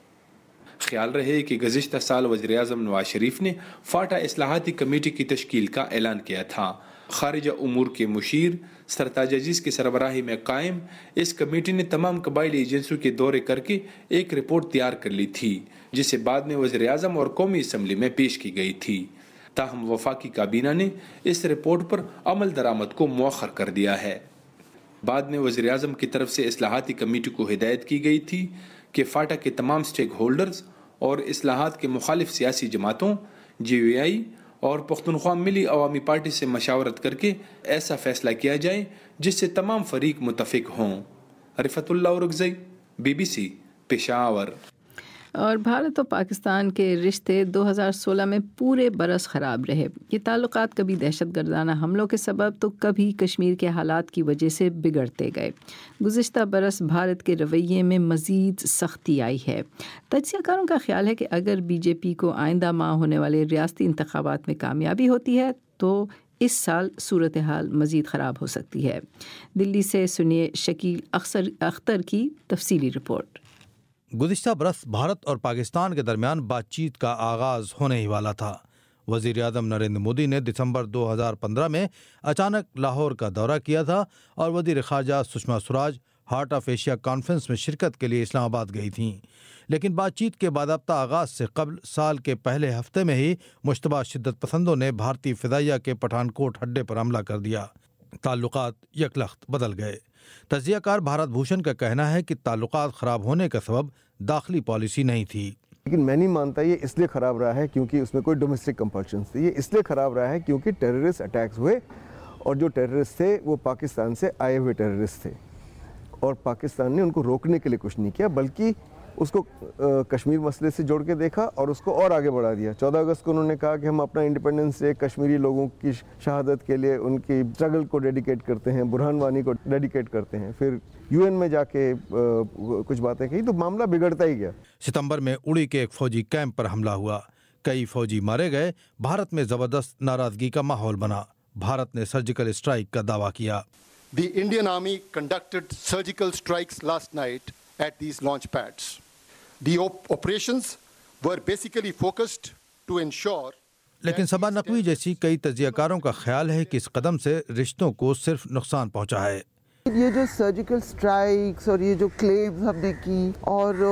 خیال رہے کہ گزشتہ سال وزیر اعظم نواز شریف نے فاٹا اصلاحاتی کمیٹی کی تشکیل کا اعلان کیا تھا۔ خارجہ امور کے مشیر سرتاج عزیز کی سربراہی میں قائم اس کمیٹی نے تمام قبائلی ایجنسیوں کے دورے کر کے ایک رپورٹ تیار کر لی تھی، جسے بعد میں وزیر اعظم اور قومی اسمبلی میں پیش کی گئی تھی۔ تاہم وفاقی کابینہ نے اس رپورٹ پر عمل درآمد کو مؤخر کر دیا ہے۔ بعد میں وزیر اعظم کی طرف سے اصلاحاتی کمیٹی کو ہدایت کی گئی تھی کہ فاٹا کے تمام سٹیک ہولڈرز اور اصلاحات کے مخالف سیاسی جماعتوں، GVI اور پختونخوا ملی عوامی پارٹی سے مشاورت کر کے ایسا فیصلہ کیا جائے جس سے تمام فریق متفق ہوں۔ رفعت اللہ اورکزئی، BBC، پشاور۔ اور بھارت و پاکستان کے رشتے 2016 میں پورے برس خراب رہے۔ یہ تعلقات کبھی دہشت گردانہ حملوں کے سبب تو کبھی کشمیر کے حالات کی وجہ سے بگڑتے گئے۔ گزشتہ برس بھارت کے رویے میں مزید سختی آئی ہے۔ تجزیہ کاروں کا خیال ہے کہ اگر BJP کو آئندہ ماہ ہونے والے ریاستی انتخابات میں کامیابی ہوتی ہے تو اس سال صورتحال مزید خراب ہو سکتی ہے۔ دلی سے سنیے شکیل اختر کی تفصیلی رپورٹ۔ گزشتہ برس بھارت اور پاکستان کے درمیان بات چیت کا آغاز ہونے ہی والا تھا۔ وزیر اعظم نریندر مودی نے دسمبر 2015 میں اچانک لاہور کا دورہ کیا تھا اور وزیر خارجہ Sushma Swaraj Heart of Asia conference میں شرکت کے لیے اسلام آباد گئی تھیں، لیکن بات چیت کے باضابطہ آغاز سے قبل سال کے پہلے ہفتے میں ہی مشتبہ شدت پسندوں نے بھارتی فضائیہ کے پٹھان کوٹ اڈے پر حملہ کر دیا۔ تعلقات یکلخت بدل گئے۔ تجزیہ کار بھارت بھوشن کا کہنا ہے کہ تعلقات خراب ہونے کا سبب داخلی پالیسی نہیں تھی، لیکن میں نہیں مانتا یہ اس لیے خراب رہا ہے کیونکہ اس میں کوئی ڈومیسٹک کمپلشنز تھی۔ یہ اس لیے خراب رہا ہے کیونکہ ٹیررسٹ اٹیکس ہوئے اور جو ٹیررسٹ تھے وہ پاکستان سے آئے ہوئے ٹیررسٹ تھے اور پاکستان نے ان کو روکنے کے لیے کچھ نہیں کیا بلکہ اس کو کشمیر مسئلے سے جوڑ کے دیکھا اور اس کو اور آگے بڑھا دیا۔ 14 اگست کو انہوں نے کہا کہ ہم اپنا انڈیپینڈنس ڈے کشمیری لوگوں کی شہادت کے لیے ان کی اسٹرگل کو ڈیڈیکیٹ کرتے ہیں، برہان وانی کو ڈیڈیکیٹ کرتے ہیں۔ پھر UN میں جا کے کچھ باتیں کہی تو معاملہ بگڑتا ہی گیا۔ ستمبر میں اڑی کے ایک فوجی کیمپ پر حملہ ہوا، کئی فوجی مارے گئے، بھارت میں زبردست ناراضگی کا ماحول بنا۔ بھارت نے سرجیکل اسٹرائک کا دعویٰ کیا۔ The Indian Army conducted surgical strikes last night at these launch pads. The operations were basically focused to ensure لیکن صبا نقوی جیسی کئی تجزیہ کاروں کا خیال ہے کہ اس قدم سے رشتوں کو صرف نقصان پہنچا ہے۔ یہ جو سرجیکل سٹرائکس اور یہ جو کلیمز ہم نے کی اور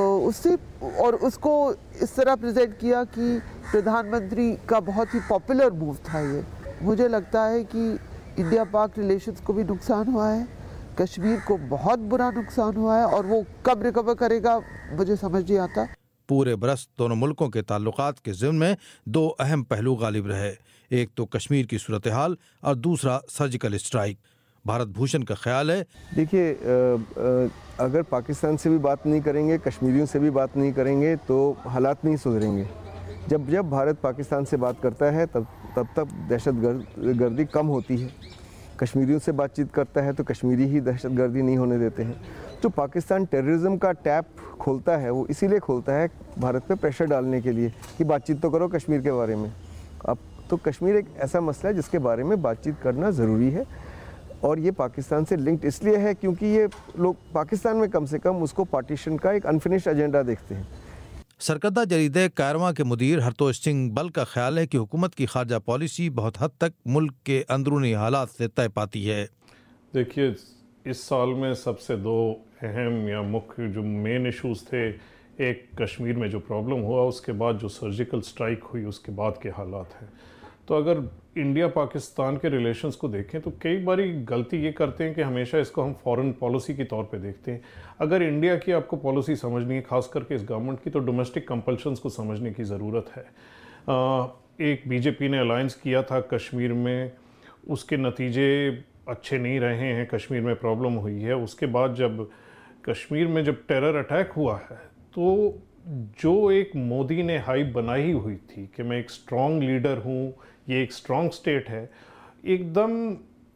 اس کو اس طرح پریزنٹ کیا کہ پردھان منتری کا بہت ہی پاپولر موو تھا، یہ مجھے لگتا ہے کہ انڈیا پاک ریلیشنز کو بھی نقصان ہوا ہے، کشمیر کو بہت برا نقصان ہوا ہے اور وہ کب ریکور کرے گا مجھے سمجھ نہیں آتا۔ پورے برس دونوں ملکوں کے تعلقات کے ضمن میں 2 اہم پہلو غالب رہے، ایک تو کشمیر کی صورتحال اور دوسرا سرجیکل اسٹرائک۔ بھارت بھوشن کا خیال ہے، دیکھیے اگر پاکستان سے بھی بات نہیں کریں گے، کشمیریوں سے بھی بات نہیں کریں گے تو حالات نہیں سدھریں گے۔ جب بھارت پاکستان سے بات کرتا ہے تب تک دہشت گردی کم ہوتی ہے، کشمیریوں سے بات چیت کرتا ہے تو کشمیری ہی دہشت گردی نہیں ہونے دیتے ہیں۔ جو پاکستان ٹیررزم کا ٹیپ کھولتا ہے وہ اسی لیے کھولتا ہے بھارت پہ پریشر ڈالنے کے لیے کہ بات چیت تو کرو کشمیر کے بارے میں۔ اب تو کشمیر ایک ایسا مسئلہ ہے جس کے بارے میں بات چیت کرنا ضروری ہے اور یہ پاکستان سے لنکڈ اس لیے ہے کیونکہ یہ لوگ پاکستان میں کم سے کم اس کو پارٹیشن کا ایک انفنشڈ ایجنڈا دیکھتے ہیں۔ سرکردہ جریدے کائرواں کے مدیر ہرتوش سنگھ بل کا خیال ہے کہ حکومت کی خارجہ پالیسی بہت حد تک ملک کے اندرونی حالات سے طے پاتی ہے۔ دیکھیے اس سال میں سب سے 2 اہم یا مکھ جو مین ایشوز تھے، ایک کشمیر میں جو پرابلم ہوا، اس کے بعد جو سرجیکل سٹرائک ہوئی اس کے بعد کے حالات ہیں۔ تو اگر انڈیا پاکستان کے ریلیشنز کو دیکھیں تو کئی باری غلطی یہ کرتے ہیں کہ ہمیشہ اس کو ہم فورن پالیسی کی طور پہ دیکھتے ہیں۔ اگر انڈیا کی آپ کو پالیسی سمجھنی ہے، خاص کر کے اس گورنمنٹ کی، تو ڈومیسٹک کمپلشنز کو سمجھنے کی ضرورت ہے۔ ایک BJP نے الائنس کیا تھا کشمیر میں، اس کے نتیجے اچھے نہیں رہے ہیں، کشمیر میں پرابلم ہوئی ہے۔ اس کے بعد جب کشمیر میں جب ٹیرر اٹیک ہوا ہے تو جو ایک مودی نے ہائپ بنائی ہوئی تھی کہ میں ایک اسٹرانگ لیڈر ہوں، یہ ایک اسٹرانگ سٹیٹ ہے، ایک دم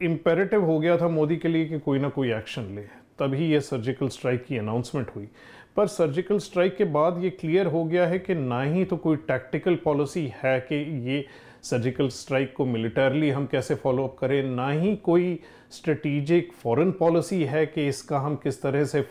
इम्पेरेटिव हो गया था मोदी के लिए कि कोई ना कोई एक्शन ले, तभी ये सर्जिकल स्ट्राइक की अनाउंसमेंट हुई। पर सर्जिकल स्ट्राइक के बाद ये क्लियर हो गया है कि ना ही तो कोई टैक्टिकल पॉलिसी है कि ये सर्जिकल स्ट्राइक को मिलिटरली हम कैसे फॉलो अप करें, ना ही कोई स्ट्रेटेजिक फॉरेन पॉलिसी है कि इसका हम किस तरह से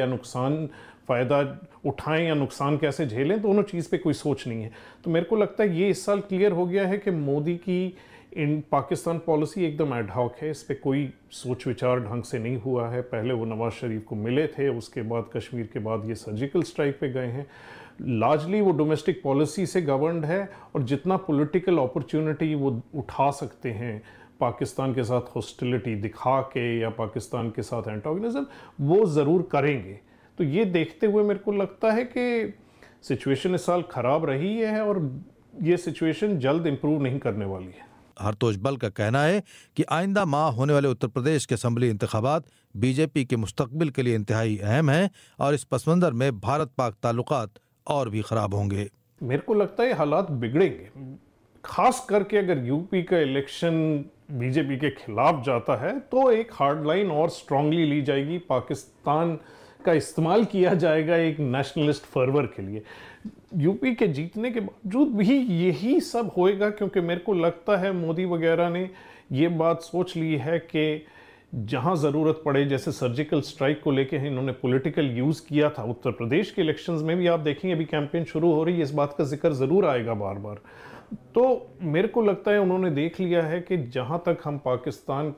फ़ायदा उठाएं या नुकसान कैसे झेलें, दोनों चीज़ पे कोई सोच नहीं है। तो मेरे को लगता है ये इस साल क्लियर हो गया है कि मोदी की इन पाकिस्तान पॉलिसी एकदम एडहॉक है, इस पे कोई सोच विचार ढंग से नहीं हुआ है। पहले वो नवाज शरीफ को मिले थे, उसके बाद कश्मीर के बाद ये सर्जिकल स्ट्राइक पे गए हैं। लार्जली वो डोमेस्टिक पॉलिसी से गवर्नड है और जितना पॉलिटिकल अपॉर्चुनिटी वो उठा सकते हैं पाकिस्तान के साथ हॉस्टिलिटी दिखा के या पाकिस्तान के साथ एंटागोनिज्म, वो ज़रूर करेंगे। तो ये देखते हुए मेरे को लगता है कि सिचुएशन इस साल ख़राब रही है और ये सिचुएशन जल्द इम्प्रूव नहीं करने वाली है। हरतोष बल का कहना है कि आइंदा माह होने वाले उत्तर प्रदेश के असेंबली इंतखाबात बीजेपी के मुस्तकबिल के लिए इंतहाई अहम हैं और इस पस मंज़र में भारत पाक ताल्लुकात और भी ख़राब होंगे। मेरे को लगता है हालात बिगड़ेंगे, खास करके अगर यूपी का इलेक्शन बीजेपी के खिलाफ जाता है तो एक हार्ड लाइन और स्ट्रांगली ली जाएगी, पाकिस्तान का इस्तेमाल किया जाएगा एक नेशनलिस्ट फर्वर के लिए। यूपी के जीतने के बावजूद भी यही सब होएगा, क्योंकि मेरे को लगता है मोदी वगैरह ने ये बात सोच ली है कि जहां ज़रूरत पड़े, जैसे सर्जिकल स्ट्राइक को लेके इन्होंने पॉलिटिकल यूज़ किया था उत्तर प्रदेश के इलेक्शंस में भी, आप देखेंगे अभी कैंपेन शुरू हो रही है, इस बात का जिक्र ज़रूर आएगा बार बार। तो मेरे को लगता है उन्होंने देख लिया है कि जहां तक हम पाकिस्तान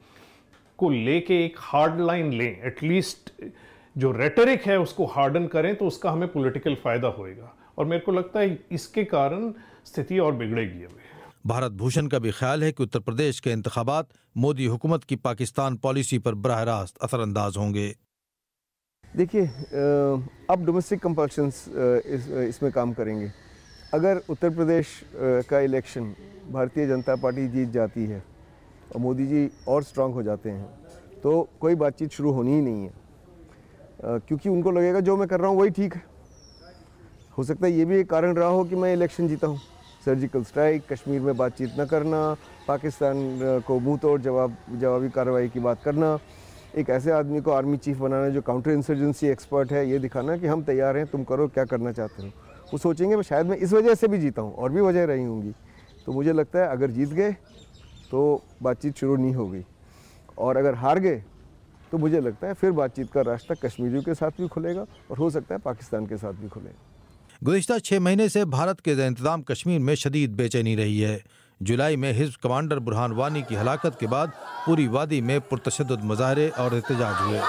को लेके एक हार्ड लाइन लें, एटलीस्ट जो रेटरिक है उसको हार्डन करें, तो उसका हमें पॉलिटिकल फ़ायदा होएगा और मेरे को लगता है इसके कारण स्थिति और बिगड़ेगी। अभी भारत भूषण का भी ख्याल है कि उत्तर प्रदेश के इंतखाबात मोदी हुकूमत की पाकिस्तान पॉलिसी पर बराह रास्त असरअंदाज होंगे। देखिए, अब डोमेस्टिक कंपल्शंस इसमें काम करेंगे। अगर उत्तर प्रदेश का इलेक्शन भारतीय जनता पार्टी जीत जाती है और मोदी जी और स्ट्रांग हो जाते हैं तो कोई बातचीत शुरू होनी ही नहीं है, क्योंकि उनको लगेगा जो मैं कर रहा हूँ वही ठीक है। हो सकता है ये भी एक कारण रहा हो कि मैं इलेक्शन जीता हूँ। सर्जिकल स्ट्राइक, कश्मीर में बातचीत न करना, पाकिस्तान को मुंह तोड़ जवाबी कार्रवाई की बात करना, एक ऐसे आदमी को आर्मी चीफ बनाना जो काउंटर इंसर्जेंसी एक्सपर्ट है, ये दिखाना कि हम तैयार हैं, तुम करो क्या करना चाहते हो। वो सोचेंगे शायद मैं इस वजह से भी जीता हूँ, और भी वजह रही होंगी। तो मुझे लगता है अगर जीत गए तो बातचीत शुरू नहीं होगी, और अगर हार गए तो मुझे लगता है फिर बातचीत का रास्ता कश्मीरियों के साथ भी खुलेगा और हो सकता है पाकिस्तान के साथ भी खुलेगा। गुज़िश्ता 6 महीने से भारत के इंतज़ाम कश्मीर में शदीद बेचैनी रही है। जुलाई में हिज़्ब कमांडर बुरहान वानी की हलाकत के बाद पूरी वादी में पुरतशद्दुद मुज़ाहरे और एहतजाज हुए।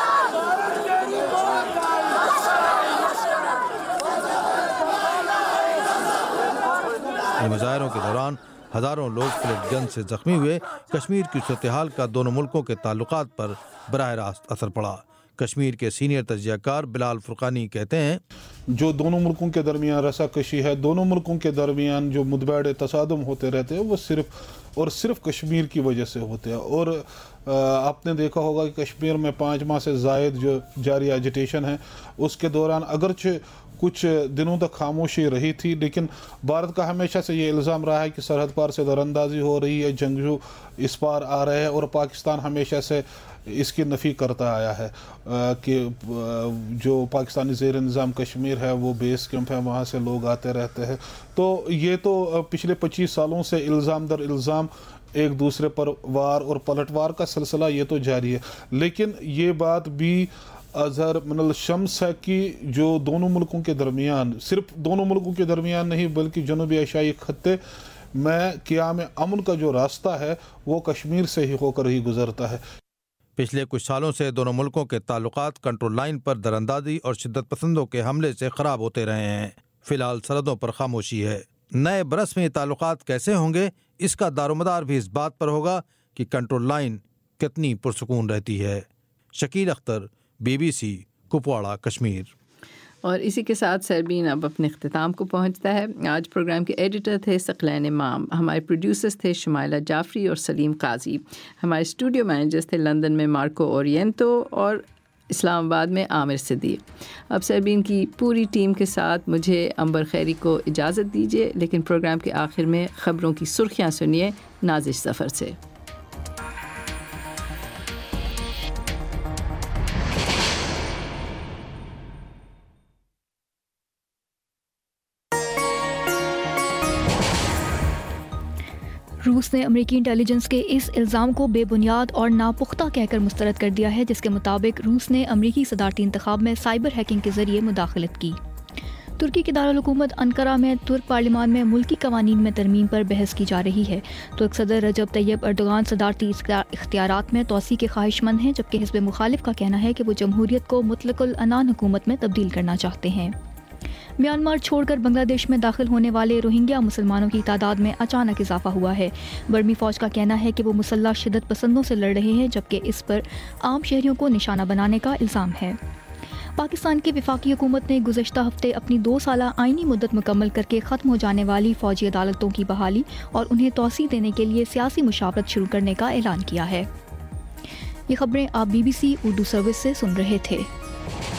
इन मुज़ाहरों के दौरान हज़ारों लोग फ्लैट गन से जख्मी हुए। कश्मीर की सूरत-ए-हाल का दोनों मुल्कों के ताल्लुकात पर बराह रास्त असर पड़ा। कश्मीर के सीनियर तज्ज़ियाकार बिलाल फुरकानी कहते हैं, जो दोनों मुल्कों के दरमियान रसाकशी है, दोनों मुल्कों के दरमियान जो मुठभेड़ तसादम होते रहते हैं, वो सिर्फ और सिर्फ कश्मीर की वजह से होते हैं। और आपने देखा होगा कि कश्मीर में 5 माह से ज़ायद जो जारी एजिटेशन है, उसके दौरान अगरचे कुछ दिनों तक खामोशी रही थी, लेकिन भारत का हमेशा से ये इल्ज़ाम रहा है कि सरहद पार से दरअंदाजी हो रही है, जंगजू इस पार आ रहे हैं, और पाकिस्तान हमेशा से इसकी नफ़ी करता आया है कि जो पाकिस्तानी ज़ेर निज़ाम कश्मीर है वो बेस कैंप है, वहाँ से लोग आते रहते हैं। तो ये तो पिछले 25 सालों से इल्ज़ाम दर इल्ज़ाम एक दूसरे पर वार और पलटवार का सिलसिला ये तो जारी है। लेकिन ये बात भी अज़हर मिनल शम्स है कि जो दोनों मुल्कों के दरमियान, सिर्फ दोनों मुल्कों के दरमियान नहीं बल्कि जनूबी एशियाई खत्ते में क़याम अमन का जो रास्ता है वो कश्मीर से ही होकर ही गुजरता है। पिछले कुछ सालों से दोनों मुल्कों के ताल्लुकात कंट्रोल लाइन पर दरअंदाजी और शिद्दत पसंदों के हमले से ख़राब होते रहे हैं। फ़िलहाल सरहदों पर खामोशी है। नए बरस में ताल्लुकात कैसे होंगे, इसका दारोमदार भी इस बात पर होगा कि कंट्रोल लाइन कितनी पुरसुकून रहती है। शकील अख्तर, BBC, कुपवाड़ा, कश्मीर। और इसी के साथ सरबीन अब अपने इख्तिताम को पहुंचता है। आज प्रोग्राम के एडिटर थे सकलैन इमाम, हमारे प्रोड्यूसर्स थे शुमाइला जाफरी और सलीम काजी, हमारे स्टूडियो मैनेजर्स थे लंदन में मार्को ओरिएंतो और इस्लामाबाद में आमिर सिद्दीक। अब सरबीन की पूरी टीम के साथ मुझे अंबर खैरी को इजाज़त दीजिए, लेकिन प्रोग्राम के आखिर में ख़बरों की सुर्खियाँ सुनिए नाजिश ज़फ़र से। روس نے امریکی انٹیلیجنس کے اس الزام کو بے بنیاد اور ناپختہ کہہ کر مسترد کر دیا ہے، جس کے مطابق روس نے امریکی صدارتی انتخاب میں سائبر ہیکنگ کے ذریعے مداخلت کی۔ ترکی کے دارالحکومت انقرہ میں ترک پارلیمان میں ملکی قوانین میں ترمیم پر بحث کی جا رہی ہے۔ ترک صدر رجب طیب اردوغان صدارتی اختیارات میں توسیع کے خواہش مند ہیں، جبکہ حزب مخالف کا کہنا ہے کہ وہ جمہوریت کو مطلق العنان حکومت میں تبدیل کرنا چاہتے ہیں۔ میانمار چھوڑ کر بنگلہ دیش میں داخل ہونے والے روہنگیا مسلمانوں کی تعداد میں اچانک اضافہ ہوا ہے۔ برمی فوج کا کہنا ہے کہ وہ مسلح شدت پسندوں سے لڑ رہے ہیں، جبکہ اس پر عام شہریوں کو نشانہ بنانے کا الزام ہے۔ پاکستان کی وفاقی حکومت نے گزشتہ ہفتے اپنی 2 سالہ آئینی مدت مکمل کر کے ختم ہو جانے والی فوجی عدالتوں کی بحالی اور انہیں توسیع دینے کے لیے سیاسی مشاورت شروع کرنے کا اعلان کیا ہے۔ یہ خبریں آپ BBC اردو سروس سے سن رہے تھے۔